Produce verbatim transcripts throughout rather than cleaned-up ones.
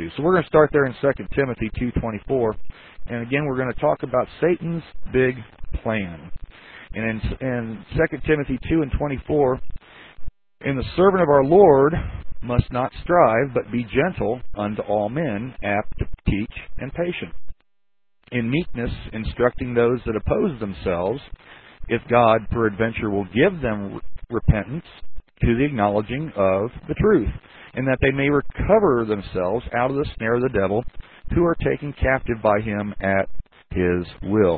to. So we're going to start there in Second Timothy two twenty-four. And again, we're going to talk about Satan's big plan. And in, in Second Timothy two and twenty-four, "And the servant of our Lord must not strive, but be gentle unto all men, apt to teach and patient. In meekness instructing those that oppose themselves, if God peradventure will give them repentance to the acknowledging of the truth, and that they may recover themselves out of the snare of the devil, who are taken captive by him at his will."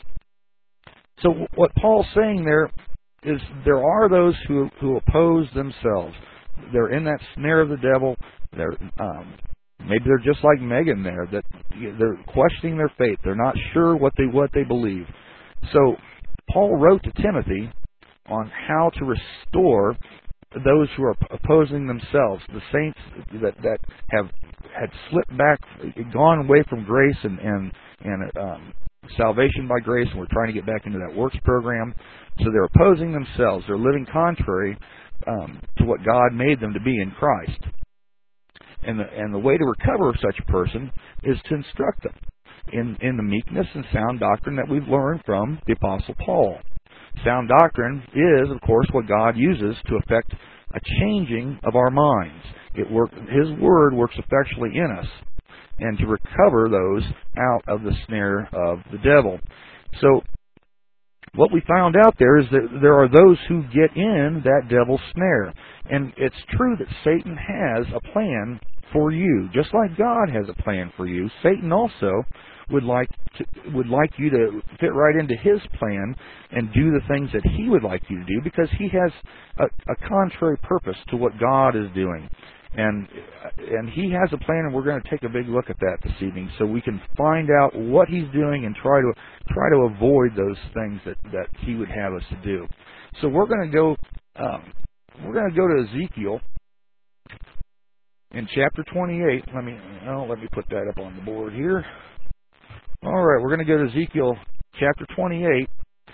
So what Paul's saying there is there are those who who oppose themselves. They're in that snare of the devil. They're um, maybe they're just like Megan there, that they're questioning their faith. They're not sure what they what they believe. So Paul wrote to Timothy on how to restore those who are opposing themselves, the saints that that have had slipped back, gone away from grace and and and um, salvation by grace, and we're trying to get back into that works program. So they're opposing themselves. They're living contrary um, to what God made them to be in Christ. And the and the way to recover such a person is to instruct them in in the meekness and sound doctrine that we've learned from the Apostle Paul. Sound doctrine is, of course, what God uses to effect a changing of our minds. It work, His Word works effectually in us, and to recover those out of the snare of the devil. So what we found out there is that there are those who get in that devil's snare. And it's true that Satan has a plan for you. Just like God has a plan for you, Satan also would like to, would like you to fit right into his plan and do the things that he would like you to do, because he has a, a contrary purpose to what God is doing. And and he has a plan, and we're going to take a big look at that this evening, so we can find out what he's doing and try to try to avoid those things that, that he would have us to do. So we're going to go um, we're going to go to Ezekiel in chapter twenty-eight. Let me oh, let me put that up on the board here. All right, we're going to go to Ezekiel chapter twenty-eight,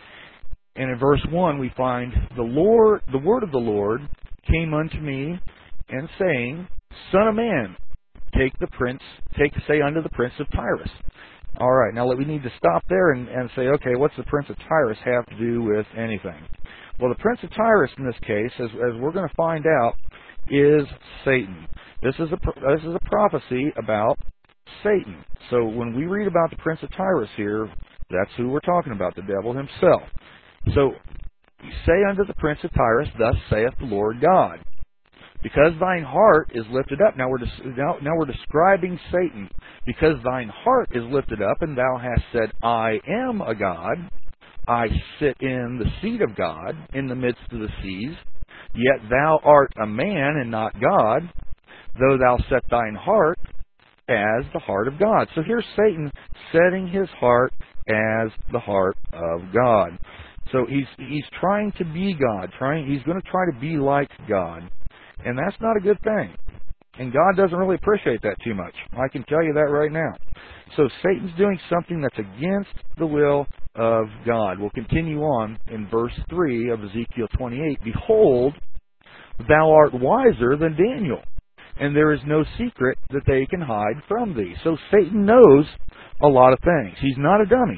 and in verse one we find the Lord, the word of the Lord came unto me, and saying, Son of man, take the prince, take say unto the prince of Tyrus. All right, now we need to stop there and, and say, okay, what's the prince of Tyrus have to do with anything? Well, the prince of Tyrus in this case, as, as we're going to find out, is Satan. This is a this is a prophecy about Satan. So when we read about the prince of Tyrus here, that's who we're talking about, the devil himself. So, say unto the prince of Tyrus, Thus saith the Lord God, because thine heart is lifted up. Now we're des- now, now we're describing Satan. Because thine heart is lifted up, and thou hast said, I am a god. I sit in the seat of God in the midst of the seas. Yet thou art a man and not God, though thou set thine heart as the heart of God. So here's Satan setting his heart as the heart of God. So he's he's trying to be God. Trying he's going to try to be like God. And that's not a good thing. And God doesn't really appreciate that too much. I can tell you that right now. So Satan's doing something that's against the will of God. We'll continue on in verse three of Ezekiel twenty-eight. Behold, thou art wiser than Daniel, and there is no secret that they can hide from thee. So Satan knows a lot of things. He's not a dummy.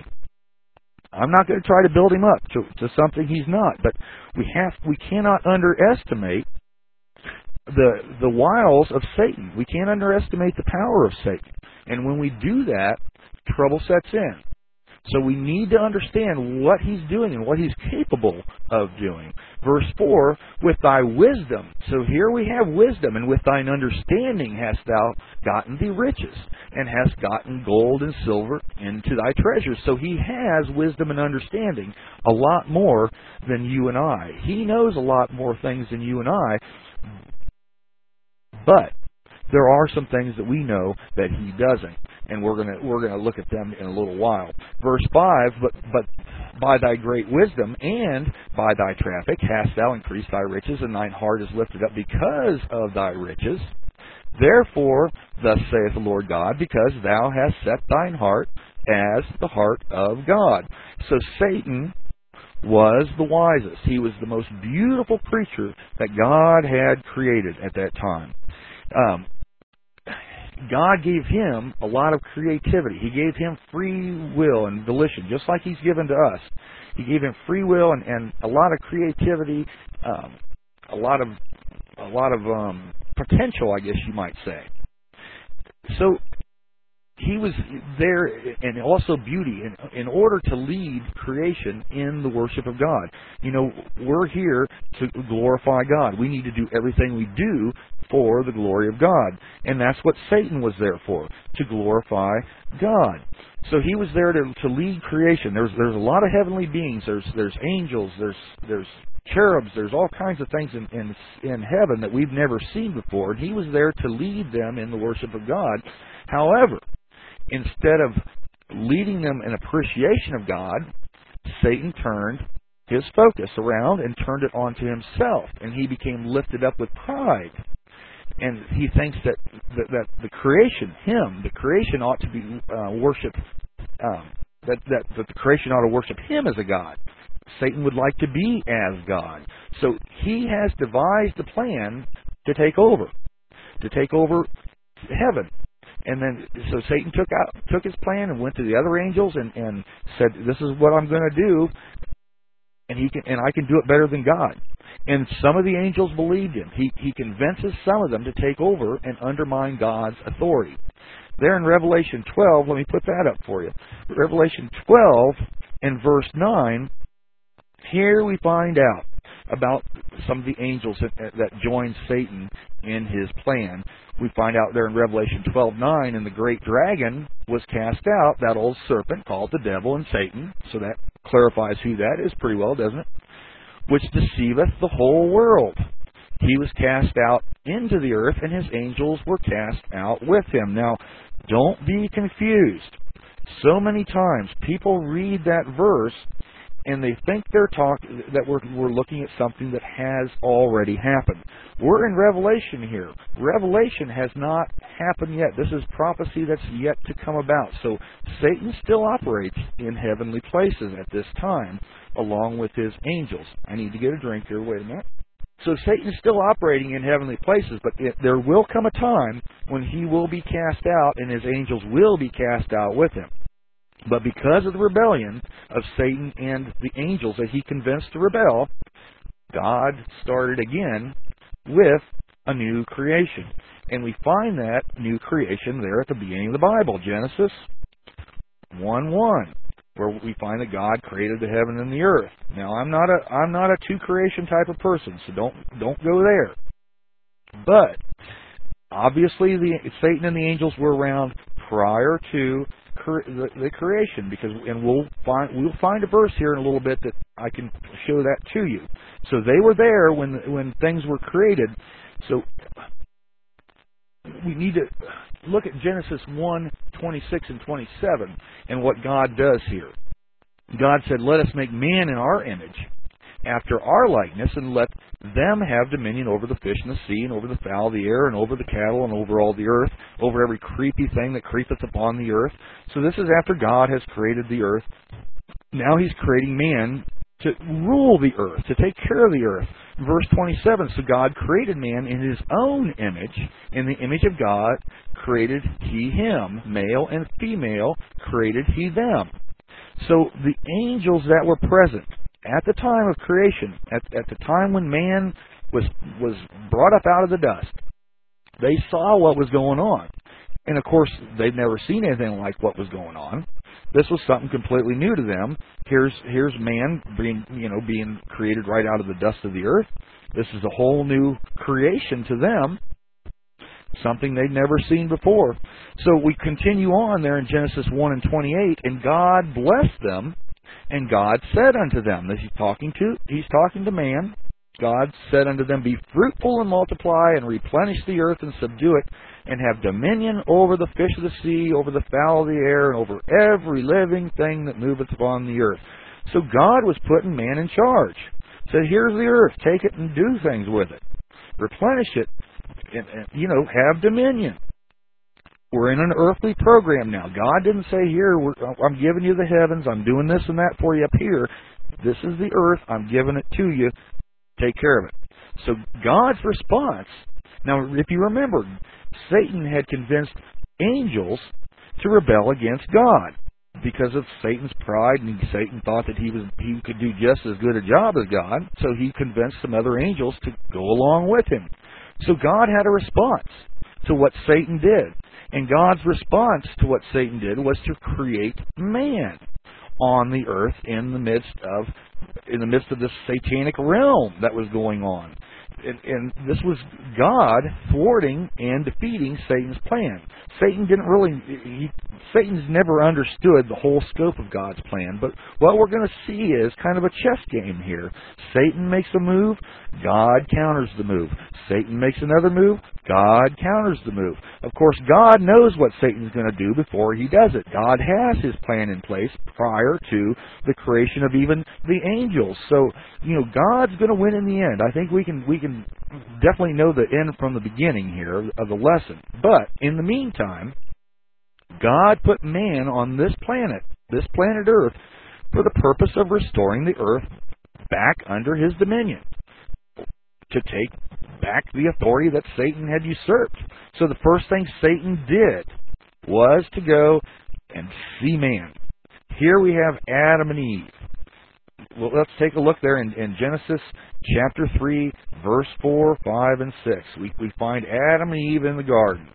I'm not going to try to build him up to, to something he's not. But we have we cannot underestimate the the wiles of Satan. We can't underestimate the power of Satan. And when we do that, trouble sets in. So we need to understand what he's doing and what he's capable of doing. Verse four, with thy wisdom. So here we have wisdom, and with thine understanding hast thou gotten thee riches, and hast gotten gold and silver into thy treasures. So he has wisdom and understanding, a lot more than you and I. He knows a lot more things than you and I, but there are some things that we know that he doesn't, and we're gonna we're gonna look at them in a little while. Verse five, but but by thy great wisdom and by thy traffic hast thou increased thy riches, and thine heart is lifted up because of thy riches. Therefore, thus saith the Lord God, because thou hast set thine heart as the heart of God. So Satan was the wisest. He was the most beautiful creature that God had created at that time. Um, God gave him a lot of creativity. He gave him free will and volition, just like he's given to us. He gave him free will and, and a lot of creativity, um, a lot of a lot of um, potential, I guess you might say. So he was there, and also beauty, in, in order to lead creation in the worship of God. You know, we're here to glorify God. We need to do everything we do for the glory of God. And that's what Satan was there for, to glorify God. So he was there to, to lead creation. There's there's a lot of heavenly beings. There's there's angels. There's there's cherubs. There's all kinds of things in, in in heaven that we've never seen before. And he was there to lead them in the worship of God. However, instead of leading them in appreciation of God, Satan turned his focus around and turned it onto himself, and he became lifted up with pride. And he thinks that that, that the creation, him, the creation ought to be uh, worshipped, um, that, that, that the creation ought to worship him as a God. Satan would like to be as God. So he has devised a plan to take over, to take over heaven. And then, so Satan took out, took his plan and went to the other angels and, and said, "This is what I'm going to do, and he can, and I can do it better than God." And some of the angels believed him. He he convinces some of them to take over and undermine God's authority. There in Revelation twelve, let me put that up for you. Revelation twelve and verse nine. Here we find out about some of the angels that, that joined Satan in his plan. We find out there in Revelation twelve nine, and the great dragon was cast out, that old serpent called the devil and Satan. So that clarifies who that is pretty well, doesn't it? Which deceiveth the whole world. He was cast out into the earth, and his angels were cast out with him. Now, don't be confused. So many times people read that verse and they think they're talk that we're we're looking at something that has already happened. We're in Revelation here. Revelation has not happened yet. This is prophecy that's yet to come about. So Satan still operates in heavenly places at this time, along with his angels. I need to get a drink here. Wait a minute. So Satan is still operating in heavenly places, but it, there will come a time when he will be cast out and his angels will be cast out with him. But because of the rebellion of Satan and the angels that he convinced to rebel, God started again with a new creation. And we find that new creation there at the beginning of the Bible, Genesis one one, where we find that God created the heaven and the earth. Now, I'm not a I'm not a two creation type of person, so don't don't go there. But obviously, the Satan and the angels were around prior to the, the creation, because and we'll find we'll find a verse here in a little bit that I can show that to you. So they were there when when things were created. So we need to look at Genesis one twenty-six and twenty-seven and what God does here. God said, "Let us make man in our image, after our likeness, and let them have dominion over the fish in the sea, and over the fowl of the air, and over the cattle, and over all the earth, over every creepy thing that creepeth upon the earth." So this is after God has created the earth. Now he's creating man to rule the earth, to take care of the earth. Verse twenty-seven, so God created man in his own image. In the image of God created he him. Male and female created he them. So the angels that were present at the time of creation, at, at the time when man was was brought up out of the dust, they saw what was going on. And of course, they'd never seen anything like what was going on. This was something completely new to them. Here's here's man being you know being created right out of the dust of the earth. This is a whole new creation to them, something they'd never seen before. So we continue on there in Genesis one and twenty-eight, and God blessed them. And God said unto them, this he's talking to, he's talking to man. God said unto them, "Be fruitful and multiply, and replenish the earth, and subdue it, and have dominion over the fish of the sea, over the fowl of the air, and over every living thing that moveth upon the earth." So God was putting man in charge. Said, "Here's the earth, take it and do things with it. Replenish it, and, and you know, have dominion." We're in an earthly program now. God didn't say, "Here, we're, I'm giving you the heavens, I'm doing this and that for you up here. This is the earth, I'm giving it to you. Take care of it." So God's response, now if you remember, Satan had convinced angels to rebel against God because of Satan's pride, and Satan thought that he was he could do just as good a job as God, so he convinced some other angels to go along with him. So God had a response to what Satan did. And God's response to what Satan did was to create man on the earth in the midst of in the midst of this satanic realm that was going on. And, and this was God thwarting and defeating Satan's plan. Satan didn't really, he, Satan's never understood the whole scope of God's plan. But what we're going to see is kind of a chess game here. Satan makes a move, God counters the move. Satan makes another move, God counters the move. Of course, God knows what Satan's going to do before he does it. God has his plan in place prior to the creation of even the angels. So, you know, God's going to win in the end. I think we can we can definitely know the end from the beginning here of the lesson. But in the meantime, God put man on this planet, this planet Earth, for the purpose of restoring the earth back under his dominion, to take back the authority that Satan had usurped. So the first thing Satan did was to go and see man. Here we have Adam and Eve. Well, let's take a look there in, in Genesis chapter three, verse four, five, and six. We, we find Adam and Eve in the garden.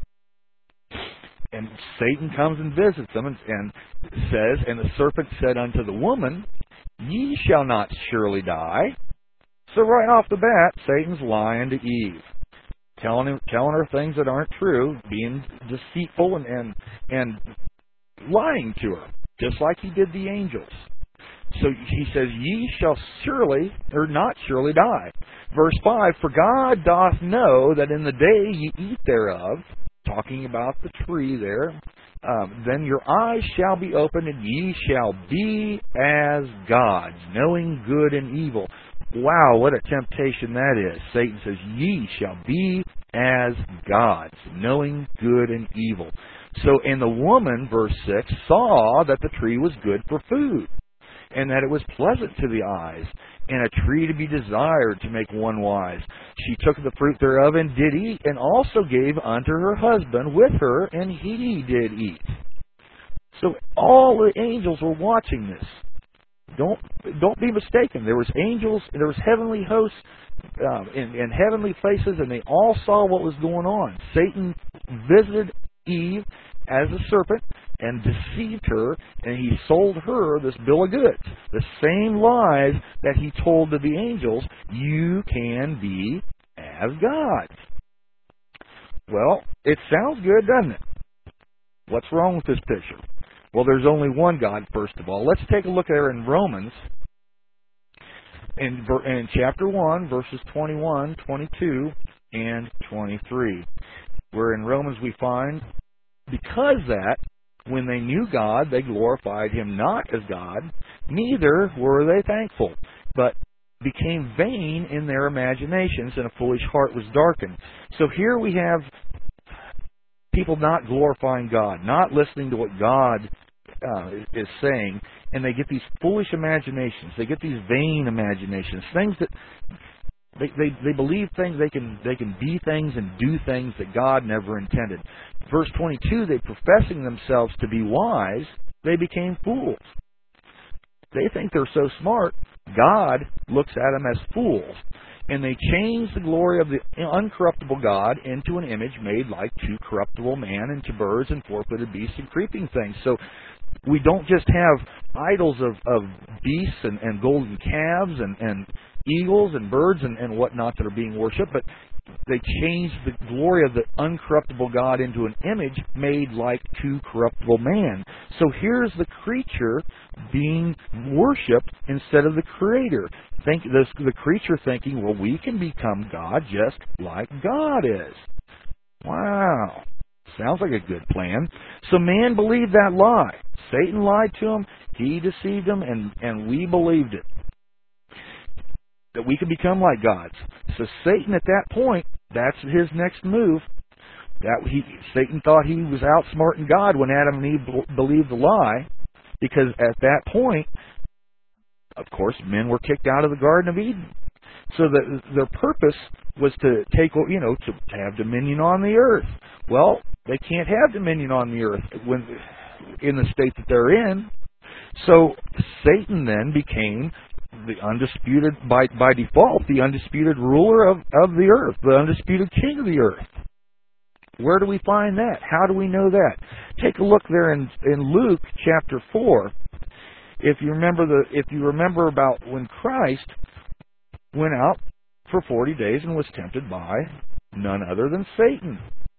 And Satan comes and visits them and, and says, and the serpent said unto the woman, Ye shall not surely die. So right off the bat, Satan's lying to Eve, telling him, telling her things that aren't true, being deceitful and, and, and lying to her, just like he did the angels. So he says, Ye shall surely, or not surely die. Verse five, For God doth know that in the day ye eat thereof, talking about the tree there, um, then your eyes shall be opened, and ye shall be as gods, knowing good and evil. Wow, what a temptation that is. Satan says, Ye shall be as gods, knowing good and evil. So, and the woman, verse six, saw that the tree was good for food, and that it was pleasant to the eyes, and a tree to be desired to make one wise. She took the fruit thereof and did eat, and also gave unto her husband with her, and he did eat. So all the angels were watching this. Don't don't be mistaken. There was angels, there was heavenly hosts um, in, in heavenly places, and they all saw what was going on. Satan visited Eve as a serpent and deceived her, and he sold her this bill of goods. The same lies that he told to the angels, you can be as gods. Well, it sounds good, doesn't it? What's wrong with this picture? Well, there's only one God, first of all. Let's take a look there in Romans, in, in chapter one, verses twenty-one, twenty-two, and twenty-three. Where in Romans we find, because that, when they knew God, they glorified Him not as God, neither were they thankful, but became vain in their imaginations, and a foolish heart was darkened. So here we have people not glorifying God, not listening to what God uh, is saying, and they get these foolish imaginations. They get these vain imaginations, things that they, they they believe things they can they can be things and do things that God never intended. Verse twenty-two, they professing themselves to be wise, they became fools. They think they're so smart, God looks at them as fools. And they changed the glory of the uncorruptible God into an image made like to corruptible man and to birds and four-footed beasts and creeping things. So we don't just have idols of, of beasts and, and golden calves and, and eagles and birds and, and whatnot that are being worshipped, but they changed the glory of the uncorruptible God into an image made like to corruptible man. So here's the creature being worshipped instead of the Creator. Think this, the creature thinking, well, we can become God just like God is. Wow. Sounds like a good plan. So man believed that lie. Satan lied to him, he deceived him, and, and we believed it. That we could become like gods. So Satan at that point, that's his next move. That he, Satan thought he was outsmarting God when Adam and Eve believed the lie, because at that point, of course, men were kicked out of the Garden of Eden. So that their purpose was to take, you know, to, to have dominion on the earth. Well, they can't have dominion on the earth when in the state that they're in. So Satan then became the undisputed, by by default, the undisputed ruler of, of the earth, the undisputed king of the earth. Where do we find that? How do we know that? Take a look there in, in Luke chapter four. If you remember the if you remember about when Christ went out for forty days and was tempted by none other than Satan.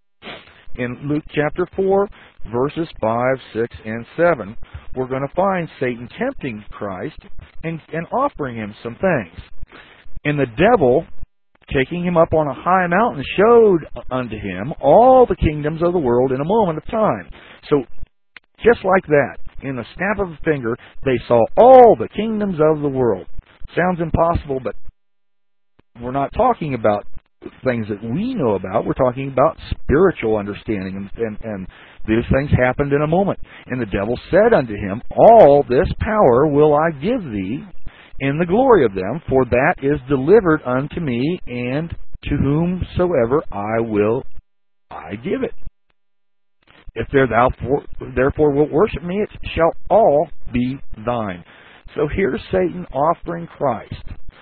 In Luke chapter four, verses five, six, and seven, we're going to find Satan tempting Christ and, and offering him some things. And the devil, taking him up on a high mountain, showed unto him all the kingdoms of the world in a moment of time. So, just like that, in the snap of a finger, they saw all the kingdoms of the world. Sounds impossible, but we're not talking about things that we know about. We're talking about spiritual understanding, and, and, and these things happened in a moment. And the devil said unto him, all this power will I give thee, in the glory of them, for that is delivered unto me, and to whomsoever I will, I give it. If there thou for, therefore wilt worship me, it shall all be thine. So here's Satan offering Christ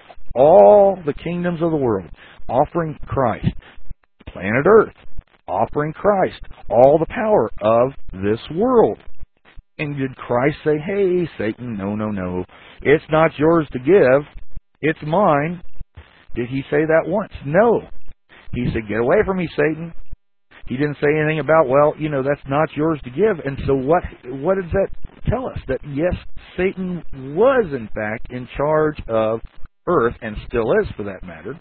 all the kingdoms of the world, offering Christ planet Earth, offering Christ all the power of this world. And did Christ say, hey, Satan, no, no, no, it's not yours to give, it's mine? Did he say that once? No. He said, get away from me, Satan. He didn't say anything about, well, you know, that's not yours to give. And so what, what does that tell us? That, yes, Satan was, in fact, in charge of earth, and still is, for that matter.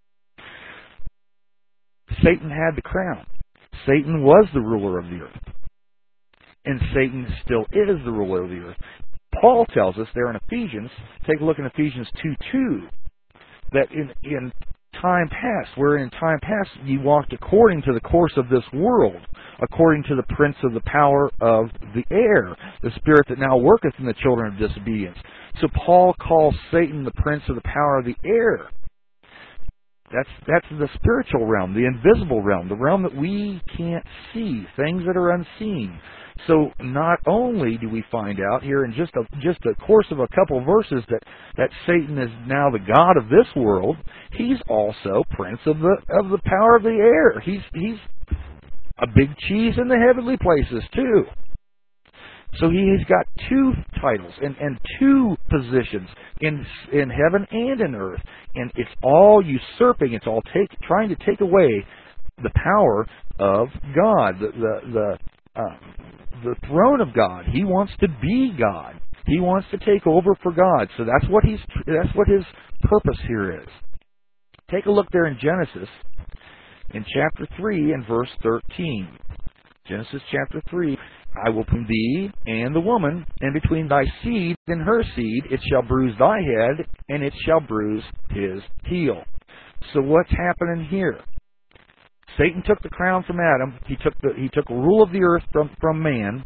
Satan had the crown. Satan was the ruler of the earth. And Satan still is the ruler of the earth. Paul tells us there in Ephesians, take a look in Ephesians two two, that in, in time past, where in time past ye walked according to the course of this world, according to the prince of the power of the air, the spirit that now worketh in the children of disobedience. So Paul calls Satan the prince of the power of the air. That's that's the spiritual realm, the invisible realm, the realm that we can't see, things that are unseen. So not only do we find out here in just a just a course of a couple verses that, that Satan is now the god of this world, he's also prince of the of the power of the air. He's he's a big cheese in the heavenly places too. So he's got two titles and, and two positions in in heaven and in earth, and it's all usurping. It's all take, trying to take away the power of God, the the the, uh, the throne of God. He wants to be God. He wants to take over for God. So that's what he's that's what his purpose here is. Take a look there in Genesis, in chapter three and verse thirteen. Genesis chapter three. I will put thee and the woman, and between thy seed and her seed it shall bruise thy head, and it shall bruise his heel. So what's happening here? Satan took the crown from Adam. He took the he took rule of the earth from, from man.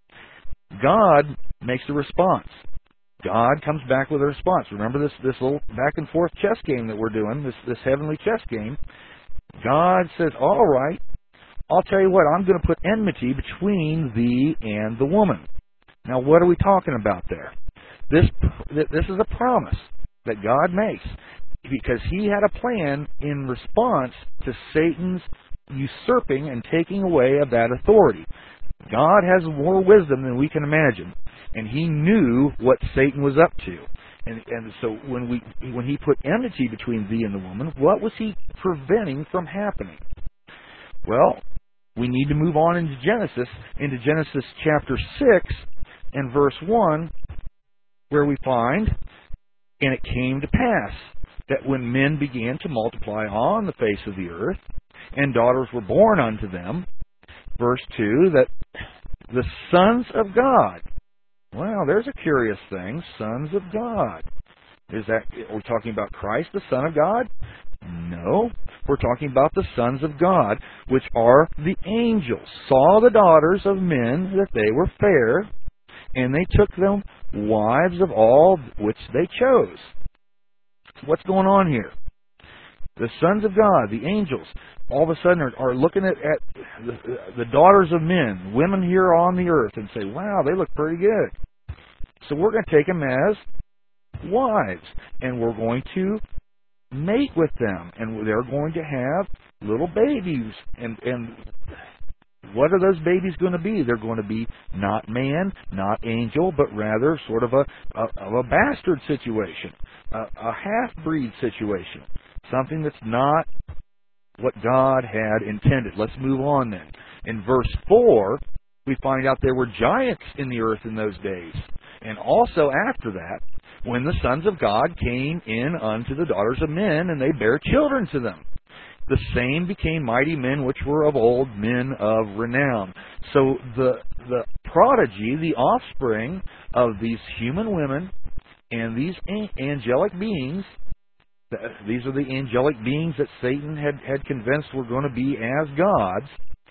God makes a response. God comes back with a response. Remember this, this little back and forth chess game that we're doing, this, this heavenly chess game. God says, all right, I'll tell you what, I'm going to put enmity between thee and the woman. Now, what are we talking about there? This this is a promise that God makes, because he had a plan in response to Satan's usurping and taking away of that authority. God has more wisdom than we can imagine, and he knew what Satan was up to. And, and so when we when he put enmity between thee and the woman, what was he preventing from happening? Well, we need to move on into Genesis, into Genesis chapter six and verse one, where we find, and it came to pass that when men began to multiply on the face of the earth, and daughters were born unto them, verse two, that the sons of God, well, there's a curious thing, sons of God. Is that, are we talking about Christ, the Son of God? No, we're talking about the sons of God, which are the angels, saw the daughters of men that they were fair, and they took them wives of all which they chose. What's going on here? The sons of God, the angels, all of a sudden are, are looking at, at the, the daughters of men, women here on the earth, and say, wow, they look pretty good. So we're going to take them as wives, and we're going to mate with them, and they're going to have little babies. And, and what are those babies going to be? They're going to be not man, not angel, but rather sort of a, a, of a bastard situation, a, a half-breed situation. Something that's not what God had intended. Let's move on then. In verse four, we find out there were giants in the earth in those days. And also after that, when the sons of God came in unto the daughters of men, and they bare children to them. The same became mighty men which were of old, men of renown. So the the prodigy, the offspring of these human women and these angelic beings, these are the angelic beings that Satan had, had convinced were going to be as gods.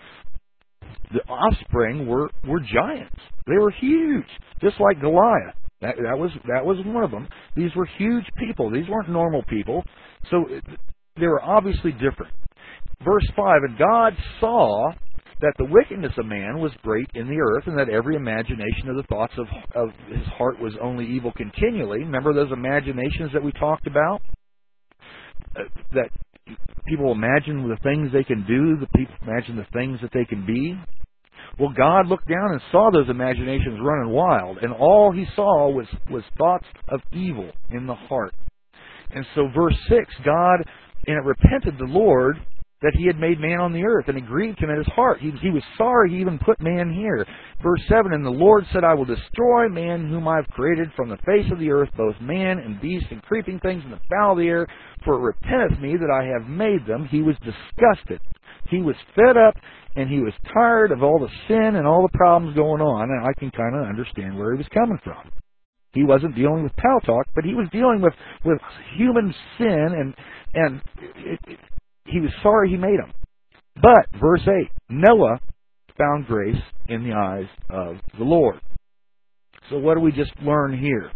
The offspring were, were giants. They were huge, just like Goliath. That, that was that was one of them. These were huge people. These weren't normal people. So they were obviously different. Verse five, and God saw that the wickedness of man was great in the earth, and that every imagination of the thoughts of, of his heart was only evil continually. Remember those imaginations that we talked about? Uh, that people imagine the things they can do, the people imagine the things that they can be. Well, God looked down and saw those imaginations running wild, and all he saw was, was thoughts of evil in the heart. And so verse six, God, and it repented the Lord that he had made man on the earth, and it grieved him at his heart. He, he was sorry he even put man here. Verse seven, and the Lord said, I will destroy man whom I have created from the face of the earth, both man and beast and creeping things in the fowl of the air, for it repenteth me that I have made them. He was disgusted. He was fed up, and he was tired of all the sin and all the problems going on, and I can kind of understand where he was coming from. He wasn't dealing with pal talk, but he was dealing with, with human sin, and, and it, it, he was sorry he made them. But, verse eight, Noah found grace in the eyes of the Lord. So what do we just learn here?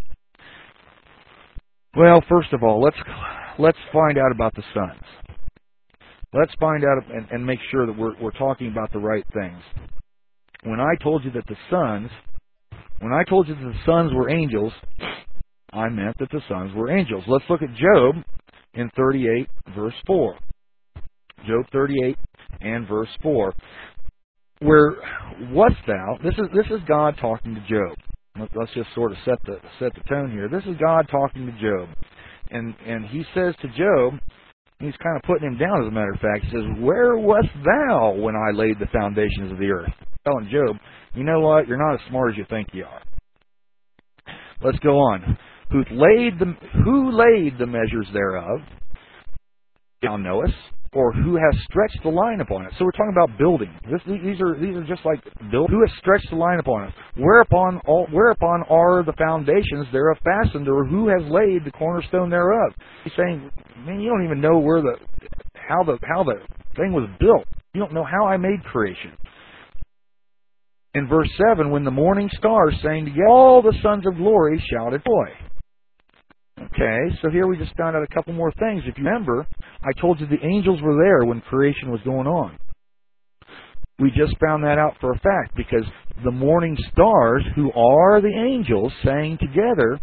Well, first of all, let's let's find out about the sons. Let's find out and, and make sure that we're, we're talking about the right things. When I told you that the sons, when I told you that the sons were angels, I meant that the sons were angels. Let's look at Job in thirty-eight, verse four. Job thirty-eight and verse four. Where wast thou? This is this is God talking to Job. Let's just sort of set the set the tone here. This is God talking to Job, and and he says to Job, he's kind of putting him down. As a matter of fact, he says, "Where wast thou when I laid the foundations of the earth?" Telling Job, you know what? You're not as smart as you think you are. Let's go on. Who laid the who laid the measures thereof? Thou knowest. Or who has stretched the line upon it? So we're talking about building. This, these are these are just like build. Who has stretched the line upon it? Whereupon all, whereupon are the foundations thereof fastened, or who has laid the cornerstone thereof? He's saying, man, you don't even know where the how the how the thing was built. You don't know how I made creation. In verse seven, when the morning stars sang together, all the sons of glory shouted joy. Okay, so here we just found out a couple more things. If you remember, I told you the angels were there when creation was going on. We just found that out for a fact because the morning stars, who are the angels, sang together,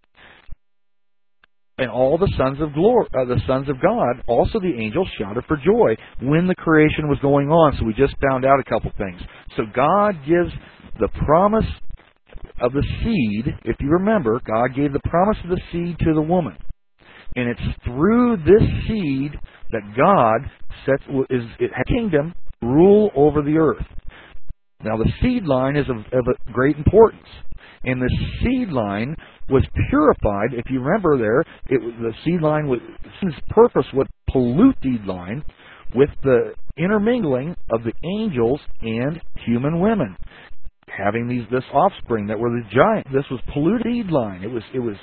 and all the sons of glory, uh, the sons of God, also the angels, shouted for joy when the creation was going on. So we just found out a couple things. So God gives the promise of the seed. If you remember, God gave the promise of the seed to the woman. And it's through this seed that God sets is it has kingdom rule over the earth. Now the seed line is of, of a great importance. And the seed line was purified. If you remember there, it was the seed line was its purpose was pollute the seed line with the intermingling of the angels and human women. Having these this offspring that were the giant, this was polluted seed line. It was it was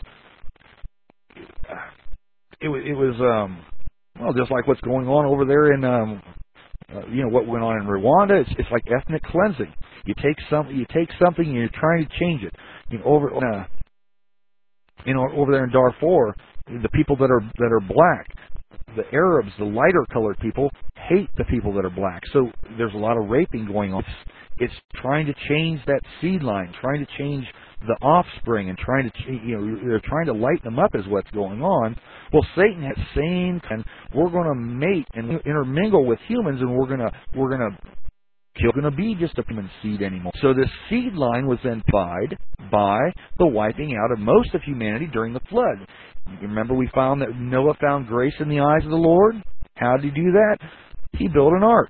it was it was um well just like what's going on over there in um uh, you know what went on in Rwanda. It's it's like ethnic cleansing. You take some you take something and you're trying to change it. You know over uh, you know over there in Darfur, the people that are that are black. The Arabs, the lighter colored people, hate the people that are black. So there's a lot of raping going on. It's trying to change that seed line, trying to change the offspring, and trying to, you know, they're trying to lighten them up is what's going on. Well, Satan has the same, and we're going to mate and intermingle with humans, and we're going to we're going to It's going to be just a human seed anymore. So this seed line was then tied by the wiping out of most of humanity during the flood. Remember, we found that Noah found grace in the eyes of the Lord? How did he do that? He built an ark.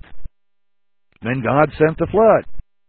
Then God sent the flood.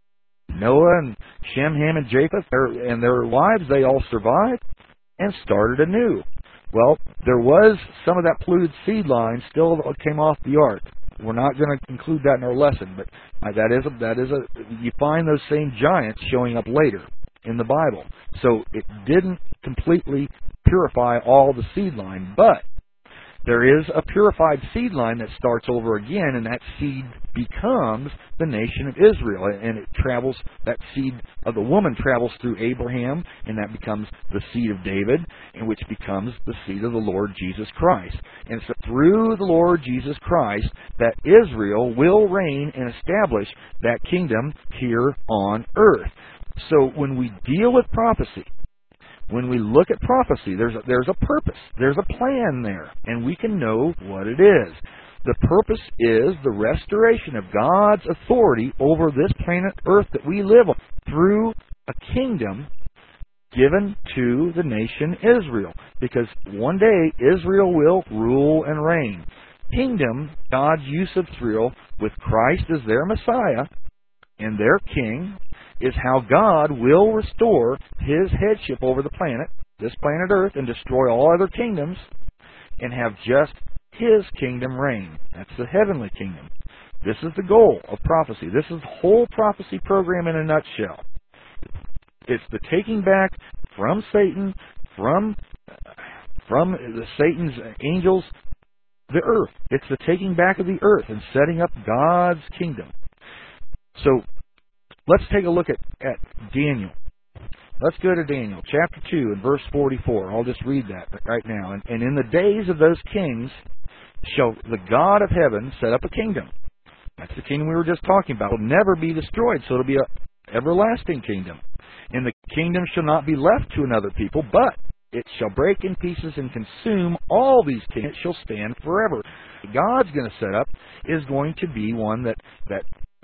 Noah and Shem, Ham, and Japheth their, and their wives, they all survived and started anew. Well, there was some of that polluted seed line still came off the ark. We're not going to include that in our lesson, but that is a, that is a, you find those same giants showing up later in the Bible. So it didn't completely purify all the seed line, but there is a purified seed line that starts over again, and that seed becomes the nation of Israel, and it travels, that seed of the woman travels through Abraham, and that becomes the seed of David, and which becomes the seed of the Lord Jesus Christ. And so through the Lord Jesus Christ, that Israel will reign and establish that kingdom here on earth. So when we deal with prophecy, when we look at prophecy, there's a, there's a purpose. There's a plan there, and we can know what it is. The purpose is the restoration of God's authority over this planet Earth that we live on through a kingdom given to the nation Israel. Because one day, Israel will rule and reign. Kingdom, God's use of Israel with Christ as their Messiah and their King, is how God will restore His headship over the planet, this planet Earth, and destroy all other kingdoms, and have just His kingdom reign. That's the heavenly kingdom. This is the goal of prophecy. This is the whole prophecy program in a nutshell. It's the taking back from Satan, from, from the Satan's angels, the earth. It's the taking back of the earth and setting up God's kingdom. So, let's take a look at, at Daniel. Let's go to Daniel chapter two and verse forty-four. I'll just read that right now. And, and in the days of those kings shall the God of heaven set up a kingdom. That's the kingdom we were just talking about. It will never be destroyed, so it will be an everlasting kingdom. And the kingdom shall not be left to another people, but it shall break in pieces and consume all these kingdoms. It shall stand forever. God's going to set up is going to be one that that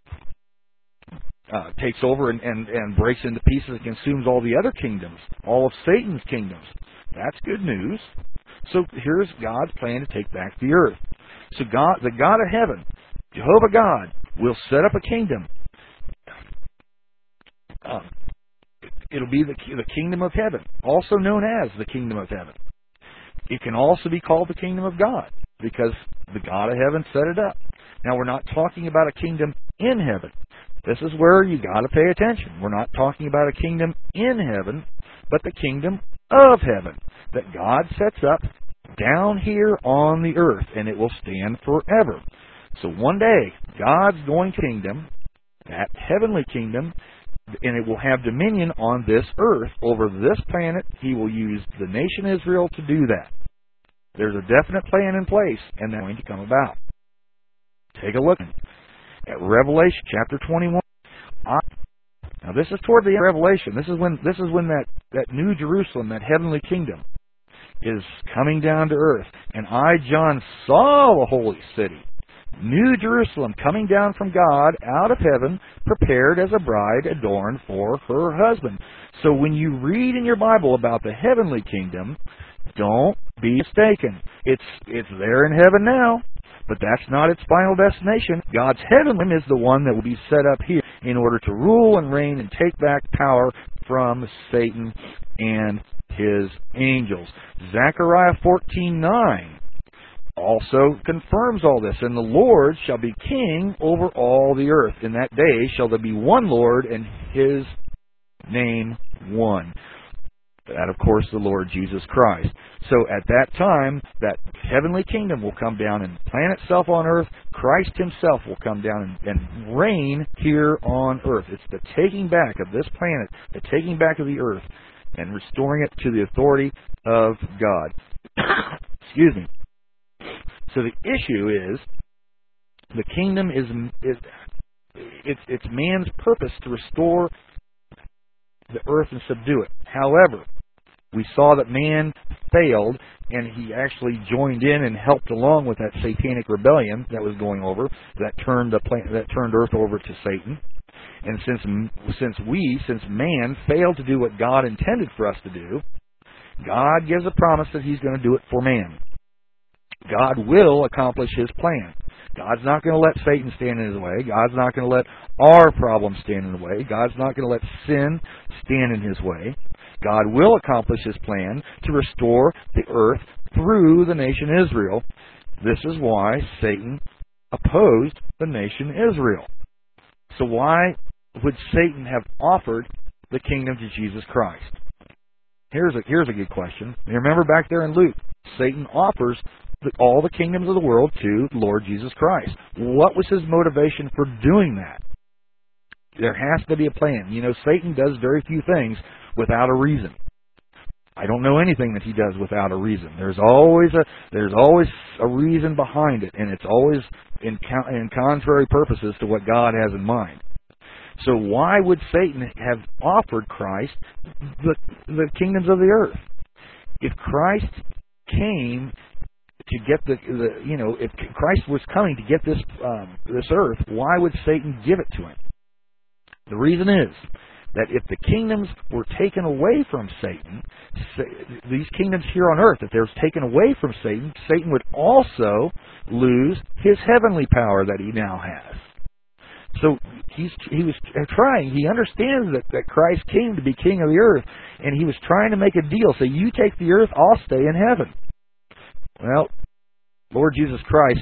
Uh, takes over and, and, and breaks into pieces and consumes all the other kingdoms, all of Satan's kingdoms. That's good news. So here's God's plan to take back the earth. So God, the God of heaven, Jehovah God, will set up a kingdom. Uh, it'll be the, the kingdom of heaven, also known as the kingdom of heaven. It can also be called the kingdom of God, because the God of heaven set it up. Now, we're not talking about a kingdom in heaven. This is where you got to pay attention. We're not talking about a kingdom in heaven, but the kingdom of heaven that God sets up down here on the earth, and it will stand forever. So one day, God's going to kingdom, that heavenly kingdom, and it will have dominion on this earth over this planet. He will use the nation Israel to do that. There's a definite plan in place, and that's going to come about. Take a look at Revelation chapter twenty-one. Now this is toward the end of Revelation. This is when this is when that, that new Jerusalem, that heavenly kingdom, is coming down to earth. And I, John, saw the holy city, New Jerusalem, coming down from God out of heaven, prepared as a bride adorned for her husband. So when you read in your Bible about the heavenly kingdom, don't be mistaken. It's it's there in heaven now. But that's not its final destination. God's heaven is the one that will be set up here in order to rule and reign and take back power from Satan and his angels. Zechariah fourteen nine also confirms all this. And the Lord shall be king over all the earth. In that day shall there be one Lord, and his name one. That, of course, the Lord Jesus Christ. So at that time, that heavenly kingdom will come down and plant itself on earth. Christ himself will come down and, and reign here on earth. It's the taking back of this planet, the taking back of the earth. and restoring it to the authority of God. Excuse me. So the issue is, the kingdom is, is it's, it's man's purpose to restore the earth and subdue it. However, we saw that man failed, and he actually joined in and helped along with that satanic rebellion that was going over, that turned the planet, that turned earth over to Satan. And since since we, since man failed to do what God intended for us to do, God gives a promise that He's going to do it for man. God will accomplish His plan. God's not going to let Satan stand in His way. God's not going to let our problems stand in the way. God's not going to let sin stand in His way. God will accomplish His plan to restore the earth through the nation Israel. This is why Satan opposed the nation Israel. So why would Satan have offered the kingdom to Jesus Christ? Here's a, here's a good question. You remember back there in Luke, Satan offers the, all the kingdoms of the world to Lord Jesus Christ. What was his motivation for doing that? There has to be a plan. You know, Satan does very few things without a reason. I don't know anything that he does without a reason. There's always a there's always a reason behind it, and it's always in, in contrary purposes to what God has in mind. So why would Satan have offered Christ the, the kingdoms of the earth? If Christ came to get the, the you know, if Christ was coming to get this um, this earth, why would Satan give it to him? The reason is that if the kingdoms were taken away from Satan, these kingdoms here on earth, if they were taken away from Satan, Satan would also lose his heavenly power that he now has. So he's, he was trying, he understands that, that Christ came to be king of the earth, and he was trying to make a deal. So you take the earth, I'll stay in heaven. Well, Lord Jesus Christ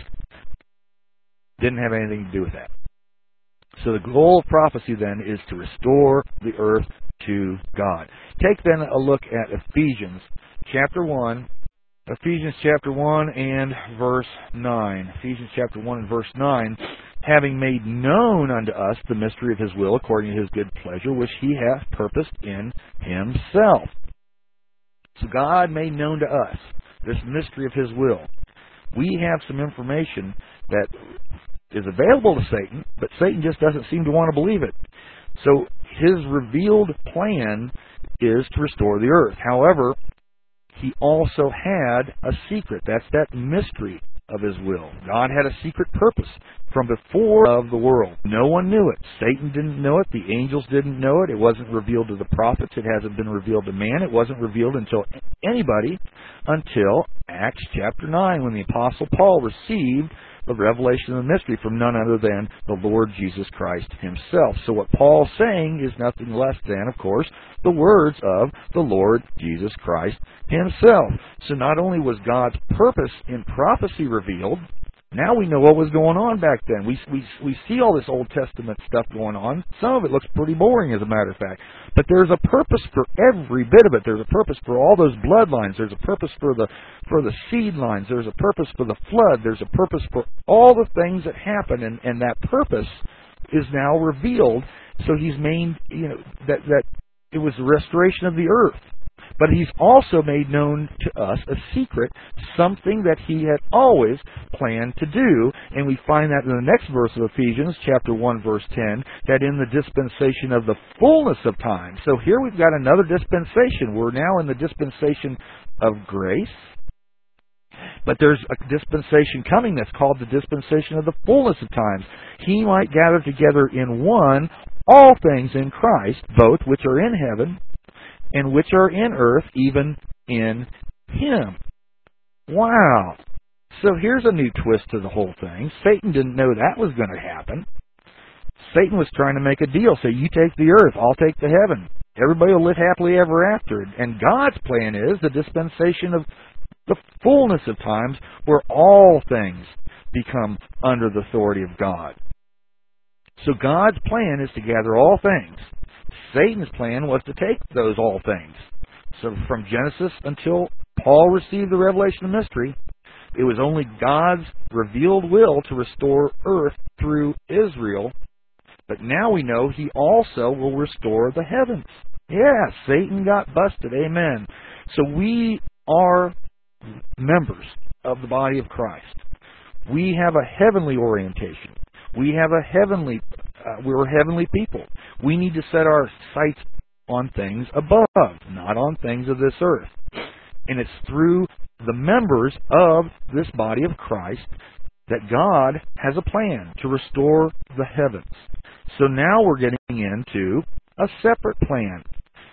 didn't have anything to do with that. So the goal of prophecy then is to restore the earth to God. Take then a look at Ephesians chapter one, Ephesians chapter one and verse nine. Ephesians chapter one and verse nine, having made known unto us the mystery of His will according to His good pleasure, which He hath purposed in Himself. So God made known to us this mystery of His will. We have some information that is available to Satan, but Satan just doesn't seem to want to believe it. So his revealed plan is to restore the earth. However, he also had a secret. That's that mystery of his will. God had a secret purpose from before of the world. No one knew it. Satan didn't know it. The angels didn't know it. It wasn't revealed to the prophets. It hasn't been revealed to man. It wasn't revealed until anybody until Acts chapter nine, when the Apostle Paul received the revelation of the mystery from none other than the Lord Jesus Christ Himself. So what Paul's saying is nothing less than, of course, the words of the Lord Jesus Christ Himself. So not only was God's purpose in prophecy revealed, now we know what was going on back then. We, we, we see all this Old Testament stuff going on. Some of it looks pretty boring, as a matter of fact. But there's a purpose for every bit of it. There's a purpose for all those bloodlines. There's a purpose for the for the seed lines. There's a purpose for the flood. There's a purpose for all the things that happen. And, and that purpose is now revealed. So He's made, you know, that, that it was the restoration of the earth. But He's also made known to us a secret, something that He had always planned to do. And we find that in the next verse of Ephesians, chapter one, verse ten, that in the dispensation of the fullness of time. So here we've got another dispensation. We're now in the dispensation of grace. But there's a dispensation coming that's called the dispensation of the fullness of times. He might gather together in one all things in Christ, both which are in heaven and which are in earth, even in Him. Wow. So here's a new twist to the whole thing. Satan didn't know that was going to happen. Satan was trying to make a deal. Say, you take the earth, I'll take the heaven. Everybody will live happily ever after. And God's plan is the dispensation of the fullness of times, where all things become under the authority of God. So God's plan is to gather all things. Satan's plan was to take those all things. So from Genesis until Paul received the revelation of mystery, it was only God's revealed will to restore earth through Israel. But now we know He also will restore the heavens. Yeah, Satan got busted. Amen. So we are members of the body of Christ. We have a heavenly orientation. We have a heavenly, uh, we're heavenly people. We need to set our sights on things above, not on things of this earth. And it's through the members of this body of Christ that God has a plan to restore the heavens. So now we're getting into a separate plan.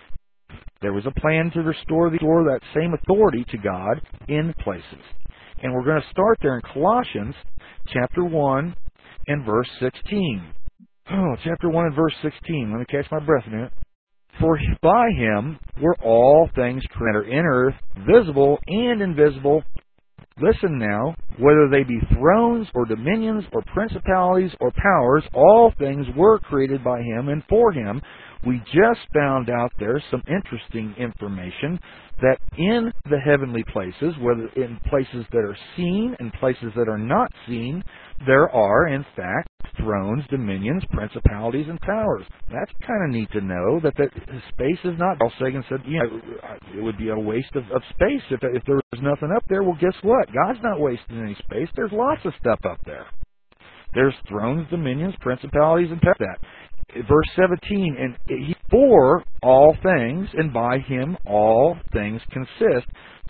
There was a plan to restore, the, restore that same authority to God in places. And we're going to start there in Colossians chapter one and verse sixteen. Oh, chapter one and verse sixteen. Let me catch my breath a minute. For by him were all things created in earth, visible and invisible. Listen now, whether they be thrones or dominions or principalities or powers, all things were created by him and for him. We just found out there some interesting information that in the heavenly places, whether in places that are seen and places that are not seen, there are, in fact, thrones, dominions, principalities, and powers. That's kind of neat to know, that, that space is not... Carl Sagan said, you know, it would be a waste of, of space if, if there was nothing up there. Well, guess what? God's not wasting any space. There's lots of stuff up there. There's thrones, dominions, principalities, and powers. That. Verse seventeen, and he for all things, and by him all things consist.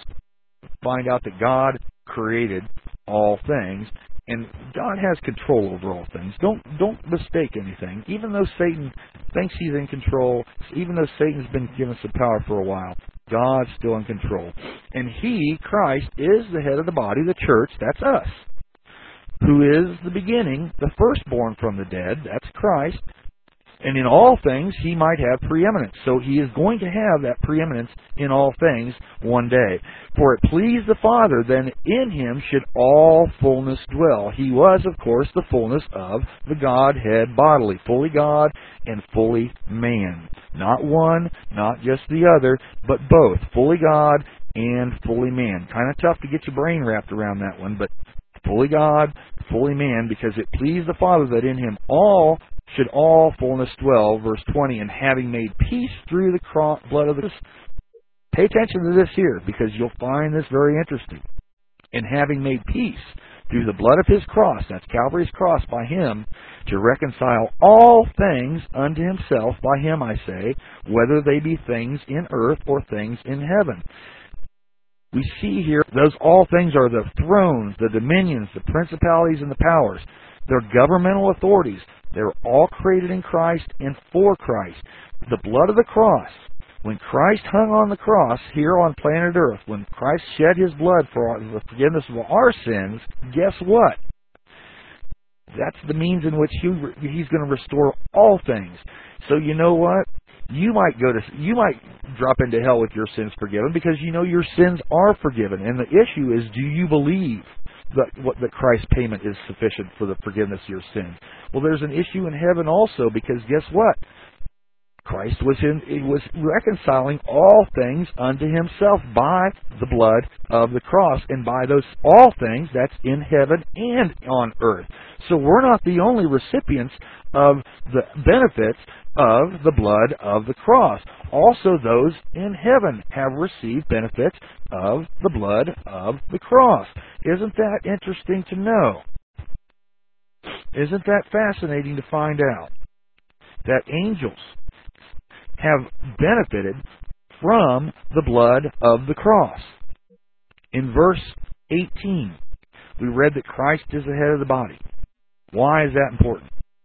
Find out that God created all things, and God has control over all things. Don't don't mistake anything. Even though Satan thinks he's in control, even though Satan's been given some power for a while, God's still in control. And he, Christ, is the head of the body, the church, that's us, who is the beginning, the firstborn from the dead, that's Christ. And in all things, he might have preeminence. So he is going to have that preeminence in all things one day. For it pleased the Father, then in him should all fullness dwell. He was, of course, the fullness of the Godhead bodily, fully God and fully man. Not one, not just the other, but both, fully God and fully man. Kind of tough to get your brain wrapped around that one, but fully God, fully man, because it pleased the Father that in him all should all fullness dwell, verse twenty, and having made peace through the cro- blood of the cross. Pay attention to this here, because you'll find this very interesting. And having made peace through the blood of his cross, that's Calvary's cross, by him, to reconcile all things unto himself, by him I say, whether they be things in earth or things in heaven. We see here, those all things are the thrones, the dominions, the principalities, and the powers. They're governmental authorities. They're all created in Christ and for Christ. The blood of the cross, when Christ hung on the cross here on planet Earth, when Christ shed his blood for the forgiveness of our sins, guess what? That's the means in which he, he's going to restore all things. So you know what? You might go to, you might drop into hell with your sins forgiven because you know your sins are forgiven. And the issue is, do you believe that what that Christ's payment is sufficient for the forgiveness of your sins? Well, there's an issue in heaven also, because guess what? Christ was in, he was reconciling all things unto himself by the blood of the cross, and by those all things that's in heaven and on earth. So we're not the only recipients of the benefits of the blood of the cross. Also, those in heaven have received benefits of the blood of the cross. Isn't that interesting to know? Isn't that fascinating to find out? That angels have benefited from the blood of the cross. In verse eighteen, we read that Christ is the head of the body. Why is that important?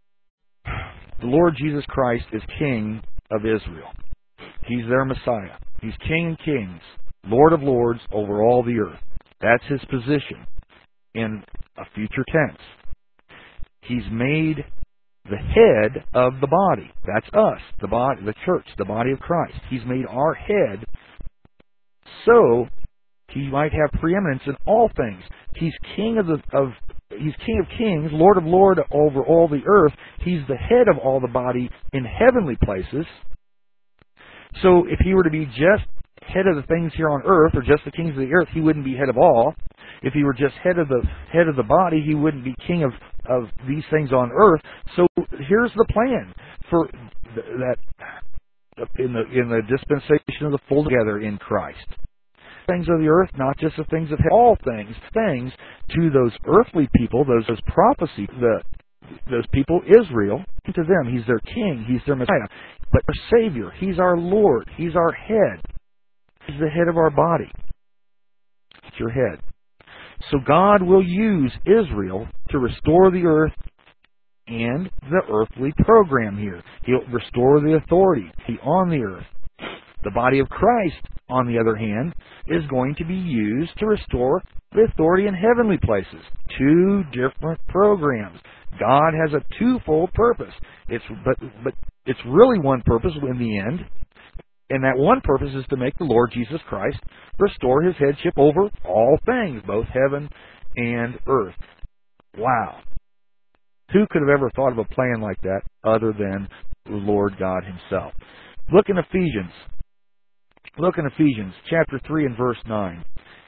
The Lord Jesus Christ is King of Israel. He's their Messiah. He's King of kings, Lord of lords over all the earth. That's his position in a future tense. He's made the head of the body. That's us, the body, the church, the body of Christ. He's made our head so he might have preeminence in all things. He's king of the of he's King of kings, Lord of lords over all the earth. He's the head of all the body in heavenly places. So if he were to be just head of the things here on earth, or just the kings of the earth, he wouldn't be head of all. If he were just head of the head of the body, he wouldn't be king of, of these things on earth. So here's the plan for th- that. in the in the dispensation of the full together in Christ. Things of the earth, not just the things of hell, all things, things to those earthly people, those those prophecy, the those people, Israel, to them, He's their King, He's their Messiah, but our Savior, He's our Lord, He's our head, He's the head of our body. It's your head. So God will use Israel to restore the earth and the earthly program here. He'll restore the authority on the earth. The body of Christ, on the other hand, is going to be used to restore the authority in heavenly places. Two different programs. God has a twofold purpose. It's but but it's really one purpose in the end, and that one purpose is to make the Lord Jesus Christ restore His headship over all things, both heaven and earth. Wow. Who could have ever thought of a plan like that other than the Lord God Himself? Look in Ephesians. Look in Ephesians chapter three and verse nine.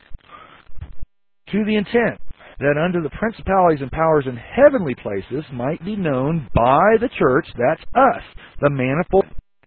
To the intent that under the principalities and powers in heavenly places might be known by the church, that's us, the manifold.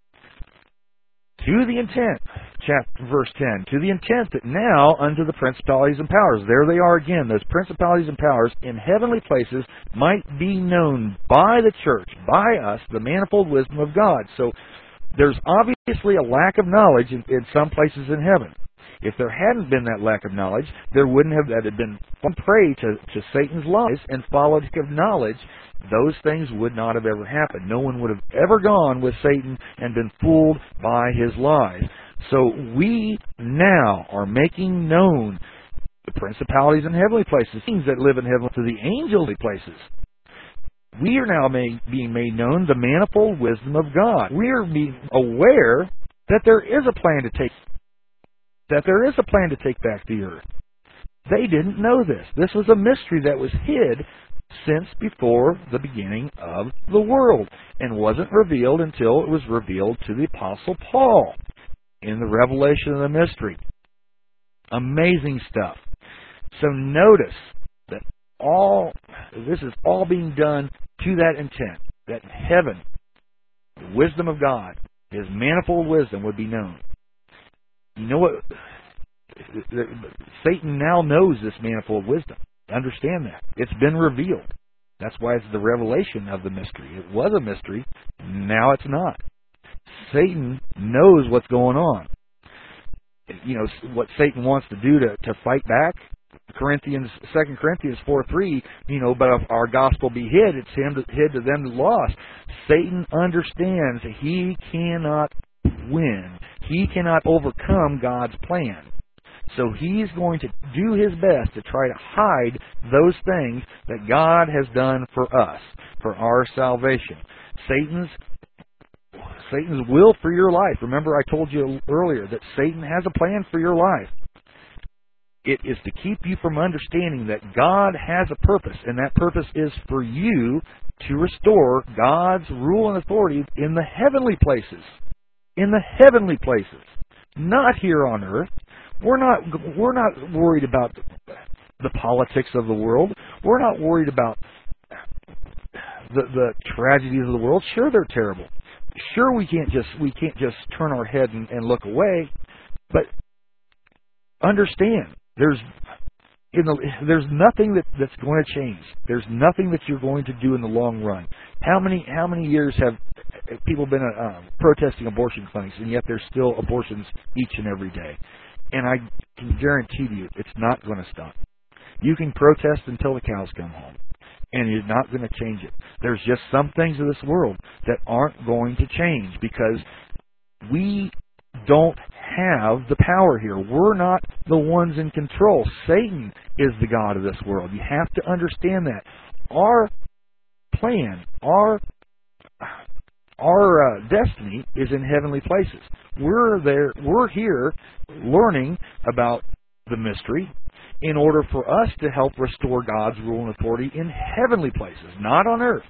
To the intent, chapter verse ten, to the intent that now unto the principalities and powers, there they are again, those principalities and powers in heavenly places might be known by the church, by us, the manifold wisdom of God. So there's obviously a lack of knowledge in, in some places in heaven. If there hadn't been that lack of knowledge, there wouldn't have that had been prey to, to Satan's lies and followed of knowledge. Those things would not have ever happened. No one would have ever gone with Satan and been fooled by his lies. So we now are making known the principalities in heavenly places, things that live in heaven, to the angelic places. We are now made, being made known the manifold wisdom of God. We are being aware that there is a plan to take that there is a plan to take back the earth. They didn't know this. This was a mystery that was hid since before the beginning of the world and wasn't revealed until it was revealed to the Apostle Paul in the revelation of the mystery. Amazing stuff. So notice that all this is all being done to that intent, that heaven, the wisdom of God, His manifold wisdom would be known. You know what? Satan now knows this manifold wisdom. Understand that. It's been revealed. That's why it's the revelation of the mystery. It was a mystery. Now it's not. Satan knows what's going on. You know, what Satan wants to do to, to fight back. Corinthians, Second Corinthians four three, you know, but if our gospel be hid, it's him to, hid to them that lost. Satan understands that he cannot win. He cannot overcome God's plan. So he's going to do his best to try to hide those things that God has done for us, for our salvation. Satan's Satan's will for your life. Remember I told you earlier that Satan has a plan for your life. It is to keep you from understanding that God has a purpose, and that purpose is for you to restore God's rule and authority in the heavenly places. In the heavenly places. Not here on earth. We're not we're not worried about the politics of the world. We're not worried about the the tragedies of the world. Sure, they're terrible. Sure, we can't just we can't just turn our head and, and look away. But understand, there's in the, there's nothing that, that's going to change. There's nothing that you're going to do in the long run. How many how many years have people been uh, protesting abortion clinics, and yet there's still abortions each and every day? And I can guarantee you, it's not going to stop. You can protest until the cows come home, and you're not going to change it. There's just some things in this world that aren't going to change because we don't have the power here. We're not the ones in control. Satan is the god of this world. You have to understand that. Our plan, our our uh, destiny is in heavenly places. We're there. We're here learning about the mystery in order for us to help restore God's rule and authority in heavenly places, not on earth.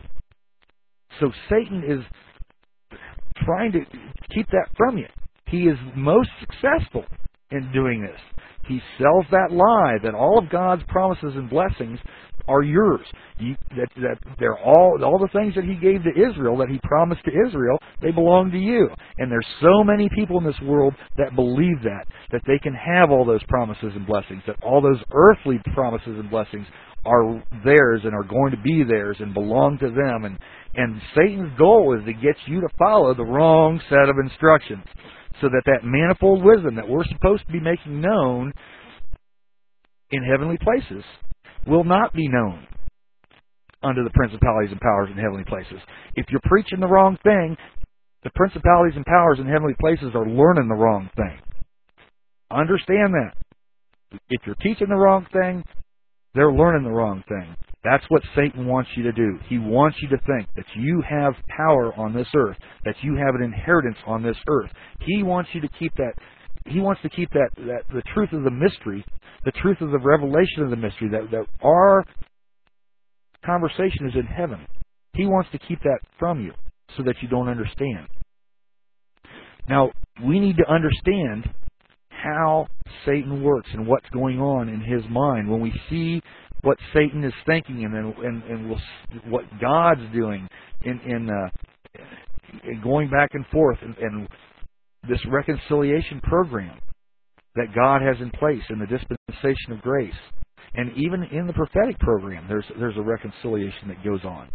So Satan is trying to keep that from you. He is most successful in doing this. He sells that lie that all of God's promises and blessings are yours. You, that that they're all all the things that He gave to Israel, that He promised to Israel, they belong to you. And there's so many people in this world that believe that that they can have all those promises and blessings, that all those earthly promises and blessings are theirs and are going to be theirs and belong to them. And and Satan's goal is to get you to follow the wrong set of instructions, so that that manifold wisdom that we're supposed to be making known in heavenly places will not be known under the principalities and powers in heavenly places. If you're preaching the wrong thing, the principalities and powers in heavenly places are learning the wrong thing. Understand that. If you're teaching the wrong thing, they're learning the wrong thing. That's what Satan wants you to do. He wants you to think that you have power on this earth, that you have an inheritance on this earth. He wants you to keep that. He wants to keep that, that the truth of the mystery, the truth of the revelation of the mystery, that, that our conversation is in heaven. He wants to keep that from you so that you don't understand. Now, we need to understand how Satan works and what's going on in his mind. When we see what Satan is thinking and then and, and we'll, what God's doing in, in, uh, in going back and forth and, and this reconciliation program that God has in place in the dispensation of grace. And even in the prophetic program, there's there's a reconciliation that goes on.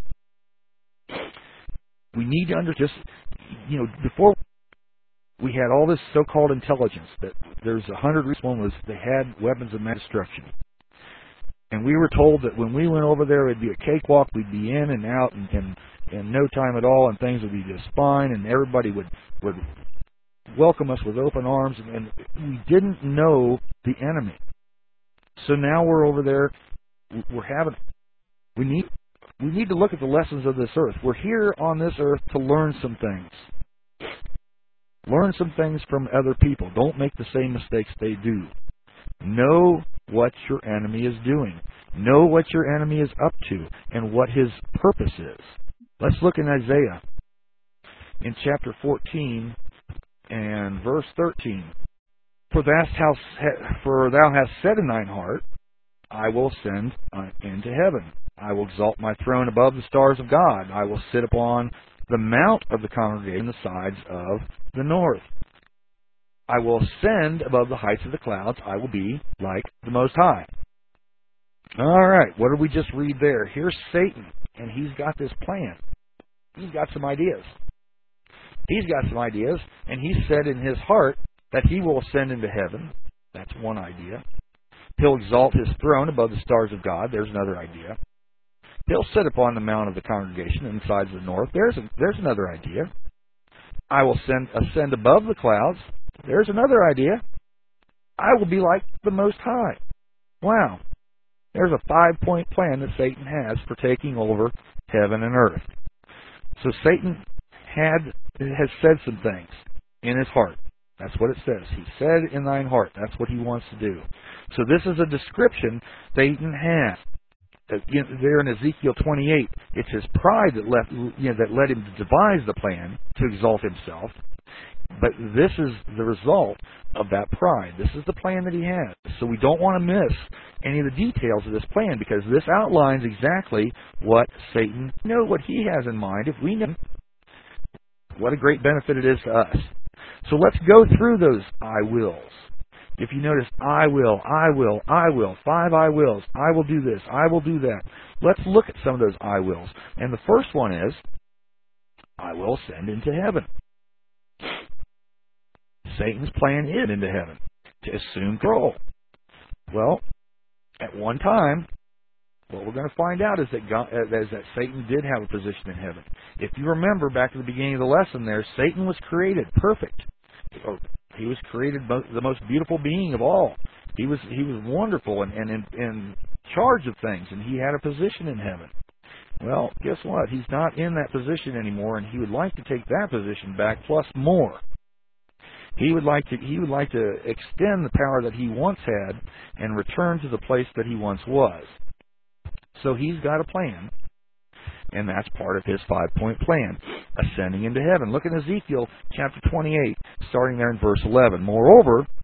We need to under just, you know, before we had all this so-called intelligence that there's a hundred reasons. One was they had weapons of mass destruction. And we were told that when we went over there, it'd be a cakewalk. We'd be in and out in, in, in no time at all, and things would be just fine, and everybody would, would welcome us with open arms, and, and we didn't know the enemy. So now we're over there. We're having. We need. We need to look at the lessons of this earth. We're here on this earth to learn some things. Learn some things from other people. Don't make the same mistakes they do. Know what your enemy is doing. Know what your enemy is up to and what his purpose is. Let's look in Isaiah in chapter fourteen and verse thirteen. For thou hast, for thou hast said in thine heart, I will ascend into heaven. I will exalt my throne above the stars of God. I will sit upon the mount of the congregation, the sides of the north. I will ascend above the heights of the clouds. I will be like the Most High. All right, what did we just read there? Here's Satan, and he's got this plan. He's got some ideas. He's got some ideas, and he said in his heart that he will ascend into heaven. That's one idea. He'll exalt his throne above the stars of God. There's another idea. He'll sit upon the mount of the congregation in the sides of the north. There's a, there's another idea. I will send, ascend above the clouds. There's another idea. I will be like the Most High. Wow. There's a five-point plan that Satan has for taking over heaven and earth. So Satan had has said some things in his heart. That's what it says. He said in thine heart. That's what he wants to do. So this is a description Satan has. There in Ezekiel twenty-eight, it's his pride that left, you know, that led him to devise the plan to exalt himself. But this is the result of that pride. This is the plan that he has. So we don't want to miss any of the details of this plan, because this outlines exactly what Satan, you know, what he has in mind. If we know, what a great benefit it is to us. So let's go through those I wills. If you notice, I will, I will, I will, five I wills, I will do this, I will do that. Let's look at some of those I wills. And the first one is, I will ascend into heaven. Satan's plan is into heaven, to assume control. Well, at one time, what we're going to find out is that, God, uh, is that Satan did have a position in heaven. If you remember back at the beginning of the lesson there, Satan was created perfect. He was created the most beautiful being of all. He was he was wonderful and, and in, in charge of things, and he had a position in heaven. Well, guess what? He's not in that position anymore, and he would like to take that position back plus more. He would like to he would like to extend the power that he once had and return to the place that he once was. So he's got a plan, and that's part of his five-point plan, ascending into heaven. Look at Ezekiel chapter twenty-eight, starting there in verse eleven. Moreover,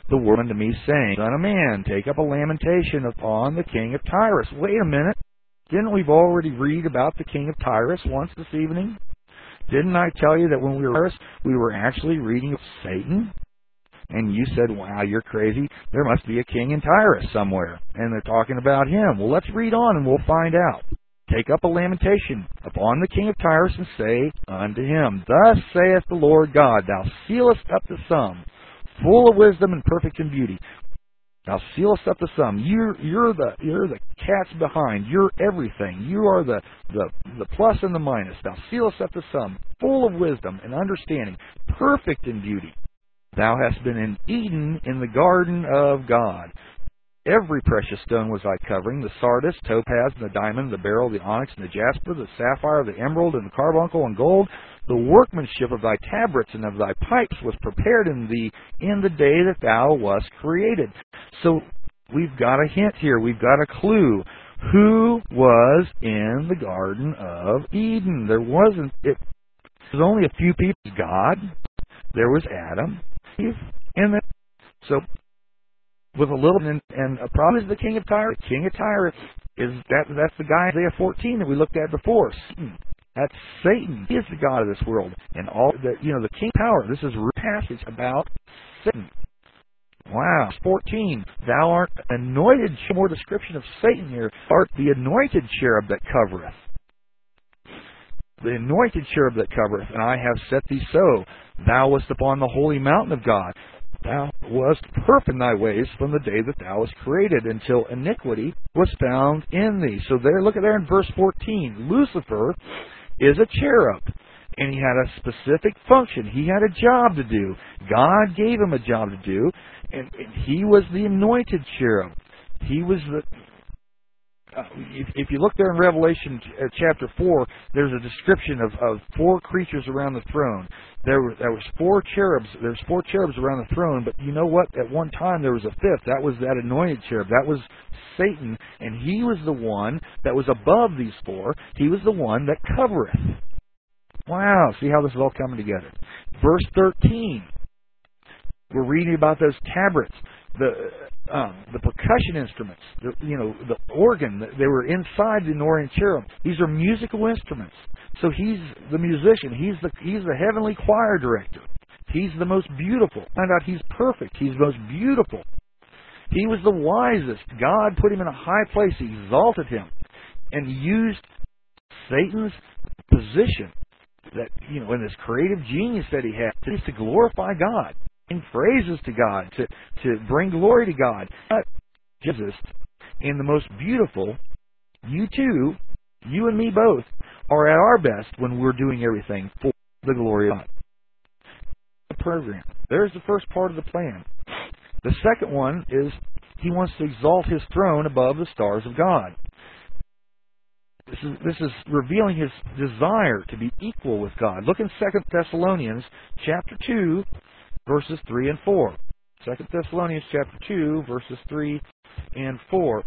the word unto me, saying, Son of man, take up a lamentation upon the king of Tyrus. Wait a minute. Didn't we already read about the king of Tyrus once this evening? Didn't I tell you that when we were we were actually reading of Satan? And you said, wow, you're crazy. There must be a king in Tyrus somewhere. And they're talking about him. Well, let's read on and we'll find out. Take up a lamentation upon the king of Tyrus and say unto him, Thus saith the Lord God, Thou sealest up the sum, full of wisdom and perfect in beauty. Thou sealest up the sum. You're, you're the you're the cat's behind. You're everything. You are the, the, the plus and the minus. Thou sealest up the sum, full of wisdom and understanding, perfect in beauty. Thou hast been in Eden in the garden of God. Every precious stone was thy covering, the sardius, topaz, and the diamond, the beryl, the onyx, and the jasper, the sapphire, the emerald, and the carbuncle, and gold. The workmanship of thy tabrets and of thy pipes was prepared in thee in the day that thou wast created. So we've got a hint here. We've got a clue. Who was in the Garden of Eden? There wasn't. It was only a few people. God. There was Adam. Eve. And then, so with a little, and, and a problem is the king of Tyre. The king of Tyre is that that's the guy in Isaiah fourteen that we looked at before. Satan. That's Satan. He is the god of this world, and all the you know the king of power. This is a passage about Satan. Wow, fourteen. Thou art anointed. More description of Satan here. Art the anointed cherub that covereth. The anointed cherub that covereth, and I have set thee so. Thou wast upon the holy mountain of God. Thou wast perfect in thy ways from the day that thou wast created, until iniquity was found in thee. So there, look at there in verse fourteen. Lucifer is a cherub, and he had a specific function. He had a job to do. God gave him a job to do, and, and he was the anointed cherub. He was the... Uh, if, if you look there in Revelation uh, chapter four, there's a description of, of four creatures around the throne. There were there was four cherubs. There's four cherubs around the throne, but you know what? At one time there was a fifth. That was that anointed cherub. That was Satan, and he was the one that was above these four. He was the one that covereth. Wow! See how this is all coming together. Verse thirteen. We're reading about those tabrets. The um, the percussion instruments, the, you know, the organ, they were inside the anointed cherub. These are musical instruments. So he's the musician. He's the he's the heavenly choir director. He's the most beautiful. Find out he's perfect. He's the most beautiful. He was the wisest. God put him in a high place. He exalted him, and used Satan's position, that you know, in this creative genius that he had, to, to glorify God. In praises to God, to, to bring glory to God. Jesus, in the most beautiful, you too, you and me both, are at our best when we're doing everything for the glory of God. The program. There's the first part of the plan. The second one is he wants to exalt his throne above the stars of God. This is, this is revealing his desire to be equal with God. Look in Second Thessalonians chapter two, verses three and four. Second Thessalonians chapter two, verses three and four.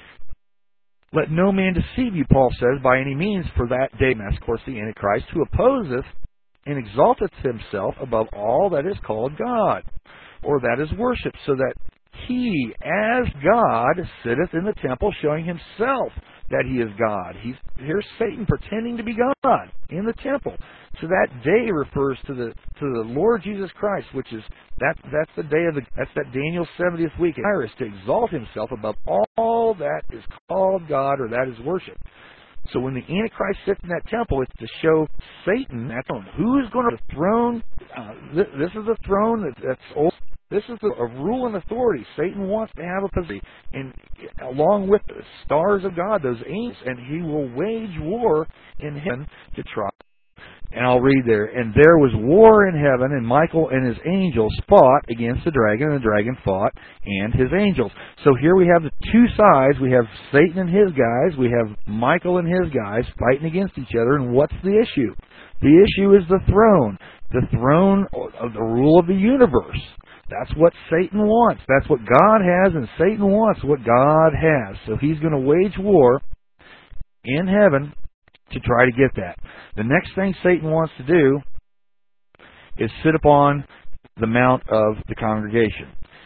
Let no man deceive you, Paul says, by any means, for that day, of course, the Antichrist, who opposeth and exalteth himself above all that is called God, or that is worshipped, so that he, as God, sitteth in the temple, showing himself that he is God. He's, here's Satan pretending to be God in the temple. So that day refers to the to the Lord Jesus Christ, which is that that's the day of the that's that Daniel's seventieth week. Cyrus to exalt himself above all that is called God or that is worshipped. So when the Antichrist sits in that temple, it's to show Satan that who's going to the throne. Uh, this, this is a throne that, that's old. This is a rule and authority. Satan wants to have a position, and along with the stars of God, those angels, and he will wage war in heaven to try. And I'll read there. And there was war in heaven, and Michael and his angels fought against the dragon, and the dragon fought and his angels. So here we have the two sides. We have Satan and his guys. We have Michael and his guys fighting against each other. And what's the issue? The issue is the throne. The throne of the rule of the universe. That's what Satan wants. That's what God has, and Satan wants what God has. So he's going to wage war in heaven to try to get that. The next thing Satan wants to do is sit upon the mount of the congregation.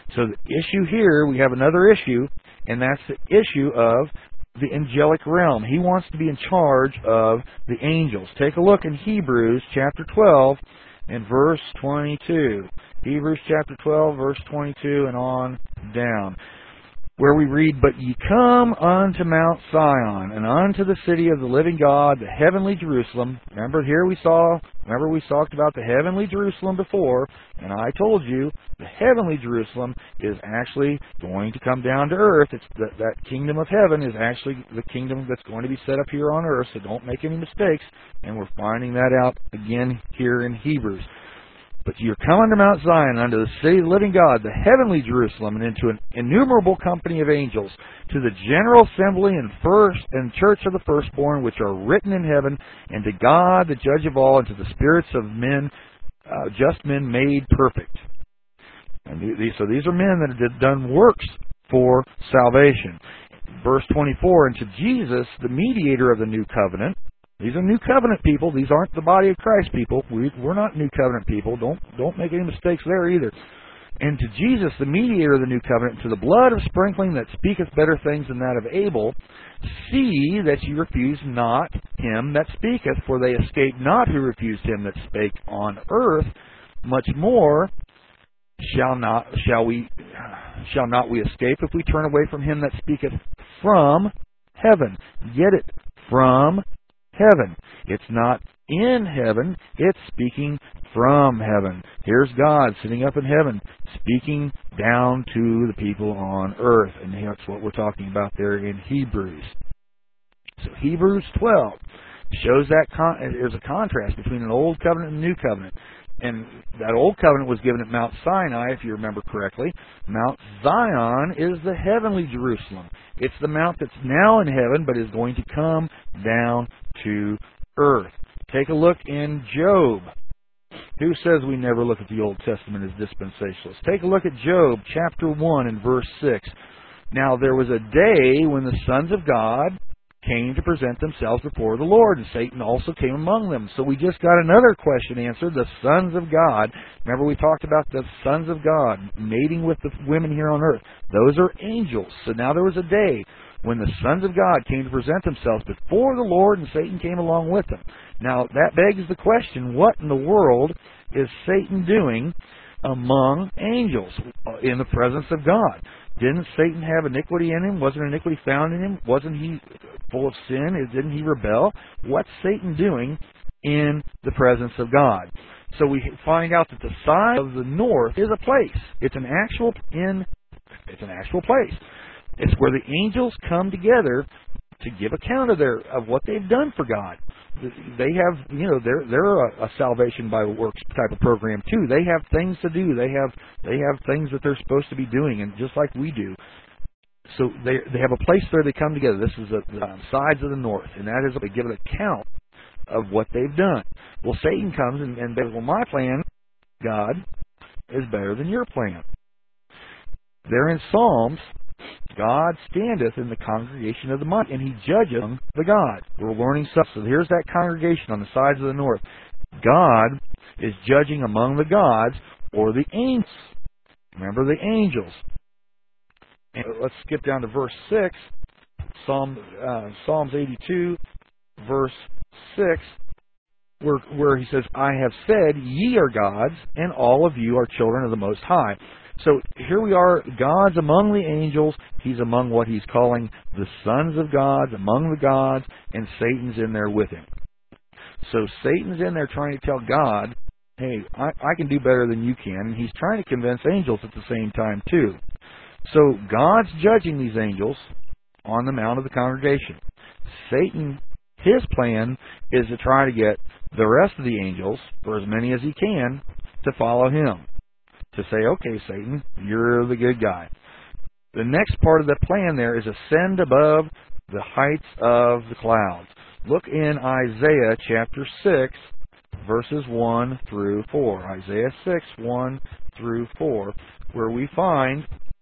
So the issue here, we have another issue, and that's the issue of the angelic realm. He wants to be in charge of the angels. Take a look in Hebrews chapter twelve and verse twenty-two. Hebrews chapter twelve, verse twenty-two and on down, where we read, "But ye come unto Mount Sion, and unto the city of the living God, the heavenly Jerusalem." Remember, here we saw, remember we talked about the heavenly Jerusalem before, and I told you the heavenly Jerusalem is actually going to come down to earth. It's that, that kingdom of heaven is actually the kingdom that's going to be set up here on earth, so don't make any mistakes, and we're finding that out again here in Hebrews. "But you're coming to Mount Zion, unto the city of the living God, the heavenly Jerusalem, and into an innumerable company of angels, to the general assembly and first and church of the firstborn, which are written in heaven, and to God, the judge of all, and to the spirits of men, uh, just men made perfect." And these, so these are men that have done works for salvation. Verse twenty-four, "And to Jesus, the mediator of the new covenant." These are new covenant people. These aren't the body of Christ people. We, we're not new covenant people. Don't don't make any mistakes there either. "And to Jesus, the mediator of the new covenant, to the blood of sprinkling that speaketh better things than that of Abel, see that ye refuse not him that speaketh, for they escape not who refused him that spake on earth. Much more shall not shall we shall not we escape if we turn away from him that speaketh from heaven." Get it? From heaven. It's not in heaven, it's speaking from heaven. Here's God sitting up in heaven, speaking down to the people on earth. And that's what we're talking about there in Hebrews. So Hebrews twelve shows that con- there's a contrast between an old covenant and a new covenant. And that old covenant was given at Mount Sinai, if you remember correctly. Mount Zion is the heavenly Jerusalem. It's the mount that's now in heaven, but is going to come down to earth. Take a look in Job. Who says we never look at the Old Testament as dispensationalists? Take a look at Job chapter one and verse six. "Now there was a day when the sons of God came to present themselves before the Lord, and Satan also came among them." So we just got another question answered. The sons of God. Remember we talked about the sons of God mating with the women here on earth. Those are angels. So now there was a day when the sons of God came to present themselves before the Lord, and Satan came along with them. Now that begs the question, what in the world is Satan doing among angels in the presence of God? Didn't Satan have iniquity in him? Wasn't iniquity found in him? Wasn't he full of sin? Didn't he rebel? What's Satan doing in the presence of God? So we find out that the side of the north is a place. It's an actual in. It's an actual place. It's where the angels come together to give account of their of what they've done for God. They have, you know, they're they're a, a salvation by works type of program too. They have things to do. They have they have things that they're supposed to be doing, and just like we do. So they they have a place where they come together. This is the, the sides of the north, and that is they give an account of what they've done. Well, Satan comes and, and says, "Well, my plan, God, is better than your plan." There in Psalms, God standeth in the congregation of the mighty, and he judgeth among the gods. We're learning stuff. So here's that congregation on the sides of the north. God is judging among the gods, or the angels. Remember the angels. And let's skip down to verse six. Psalm uh, Psalms eighty-two, verse six, where, where he says, "I have said, ye are gods, and all of you are children of the Most High." So here we are, God's among the angels. He's among what he's calling the sons of God, among the gods, and Satan's in there with him. So Satan's in there trying to tell God, hey, I, I can do better than you can. And he's trying to convince angels at the same time too. So God's judging these angels on the mount of the congregation. Satan, his plan is to try to get the rest of the angels, or as many as he can, to follow him. To say, okay, Satan, you're the good guy. The next part of the plan there is ascend above the heights of the clouds. Look in Isaiah chapter six, verses one through four. Isaiah six, one through four, where we find,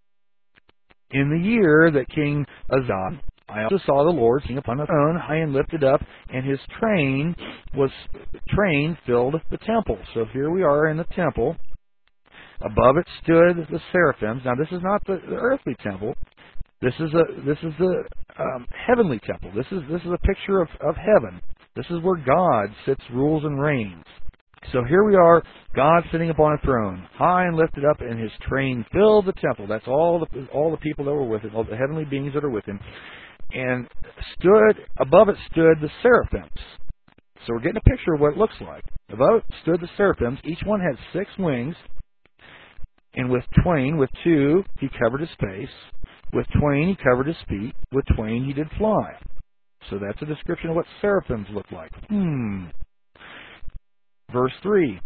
in the year that King Uzziah, I also saw the Lord sitting upon a throne, high and lifted up, and his train was train filled the temple. So here we are in the temple. Above it stood the seraphims. Now, this is not the, the earthly temple. This is a this is the um, heavenly temple. This is this is a picture of, of heaven. This is where God sits, rules, and reigns. So here we are, God sitting upon a throne, high and lifted up, and His train filled the temple. That's all the all the people that were with Him, all the heavenly beings that are with Him. And stood above it stood the seraphims. So we're getting a picture of what it looks like. Above it stood the seraphims. Each one had six wings. And with twain, with two, He covered His face. With twain, He covered His feet. With twain, He did fly. So that's a description of what seraphims look like. Hmm. Verse three.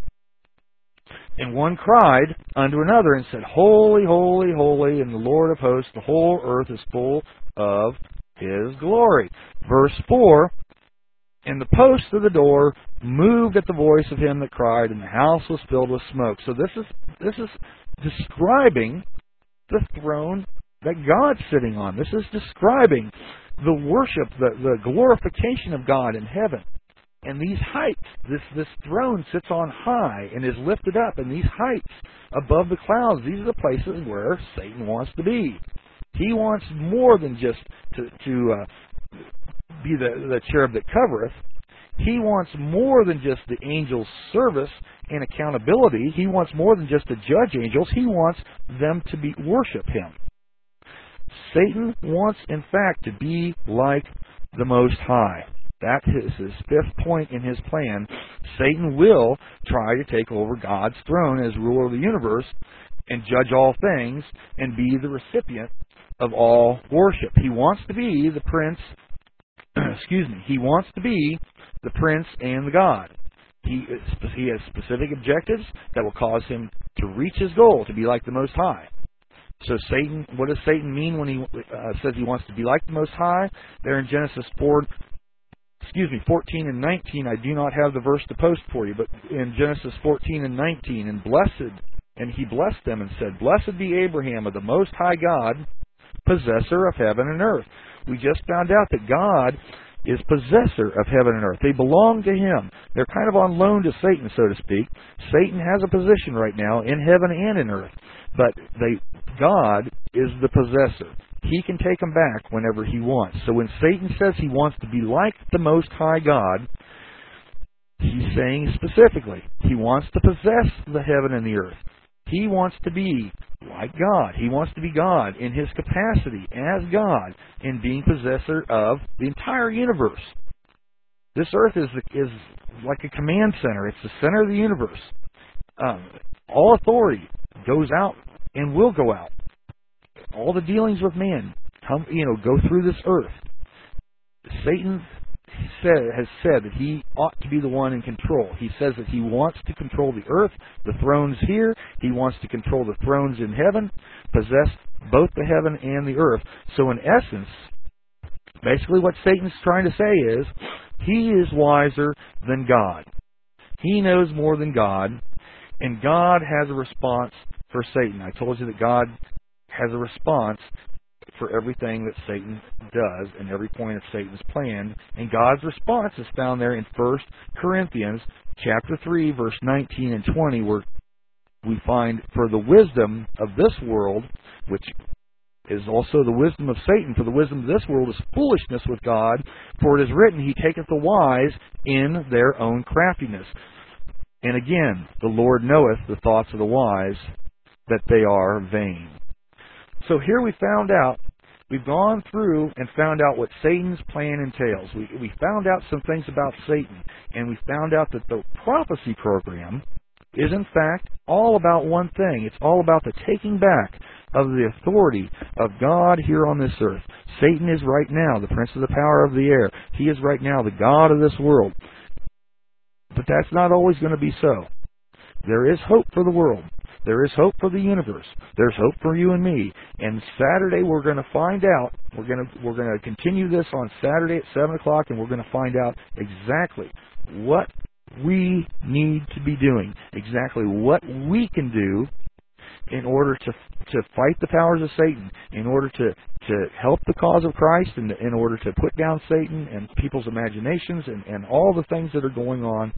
And one cried unto another and said, Holy, holy, holy, and the Lord of hosts, the whole earth is full of His glory. Verse four. And the posts of the door moved at the voice of him that cried, and the house was filled with smoke. So this is this is describing the throne that God's sitting on. This is describing the worship, the, the glorification of God in heaven. And these heights, this, this throne sits on high and is lifted up. And these heights above the clouds, these are the places where Satan wants to be. He wants more than just to, to uh, be the, the cherub that covereth. He wants more than just the angels' service and accountability. He wants more than just to judge angels. He wants them to be worship Him. Satan wants, in fact, to be like the Most High. That is his fifth point in his plan. Satan will try to take over God's throne as ruler of the universe and judge all things and be the recipient of all worship. He wants to be the prince, excuse me, he wants to be the prince and the God. He, he has specific objectives that will cause him to reach his goal, to be like the Most High. So Satan, what does Satan mean when he uh, says he wants to be like the Most High? There in Genesis four, excuse me, fourteen and nineteen, I do not have the verse to post for you, but in Genesis fourteen and nineteen, and blessed, and he blessed them and said, Blessed be Abraham of the Most High God, possessor of heaven and earth. We just found out that God is possessor of heaven and earth. They belong to Him. They're kind of on loan to Satan, so to speak. Satan has a position right now in heaven and in earth. But they, God is the possessor. He can take them back whenever He wants. So when Satan says he wants to be like the Most High God, he's saying specifically, he wants to possess the heaven and the earth. He wants to be like God. He wants to be God in His capacity as God in being possessor of the entire universe. This earth is is like a command center. It's the center of the universe. Um, all authority goes out and will go out. All the dealings with man come, you know, go through this earth. Satan said, has said that he ought to be the one in control. He says that he wants to control the earth, the thrones here. He wants to control the thrones in heaven, possess both the heaven and the earth. So in essence, basically what Satan's trying to say is, he is wiser than God. He knows more than God, and God has a response for Satan. I told you that God has a response for everything that Satan does and every point of Satan's plan. And God's response is found there in First Corinthians chapter three, verse nineteen and twenty, where we find, for the wisdom of this world, which is also the wisdom of Satan, for the wisdom of this world is foolishness with God, for it is written, He taketh the wise in their own craftiness. And again, the Lord knoweth the thoughts of the wise, that they are vain. So here we found out, we've gone through and found out what Satan's plan entails. We, we found out some things about Satan, and we found out that the prophecy program is in fact all about one thing. It's all about the taking back of the authority of God here on this earth. Satan is right now the prince of the power of the air. He is right now the God of this world. But that's not always going to be so. There is hope for the world. There is hope for the universe. There's hope for you and me. And Saturday we're going to find out. We're going to we're going to continue this on Saturday at seven o'clock, and we're going to find out exactly what we need to be doing, exactly what we can do in order to to fight the powers of Satan, in order to, to help the cause of Christ, and in order to put down Satan and people's imaginations and, and all the things that are going on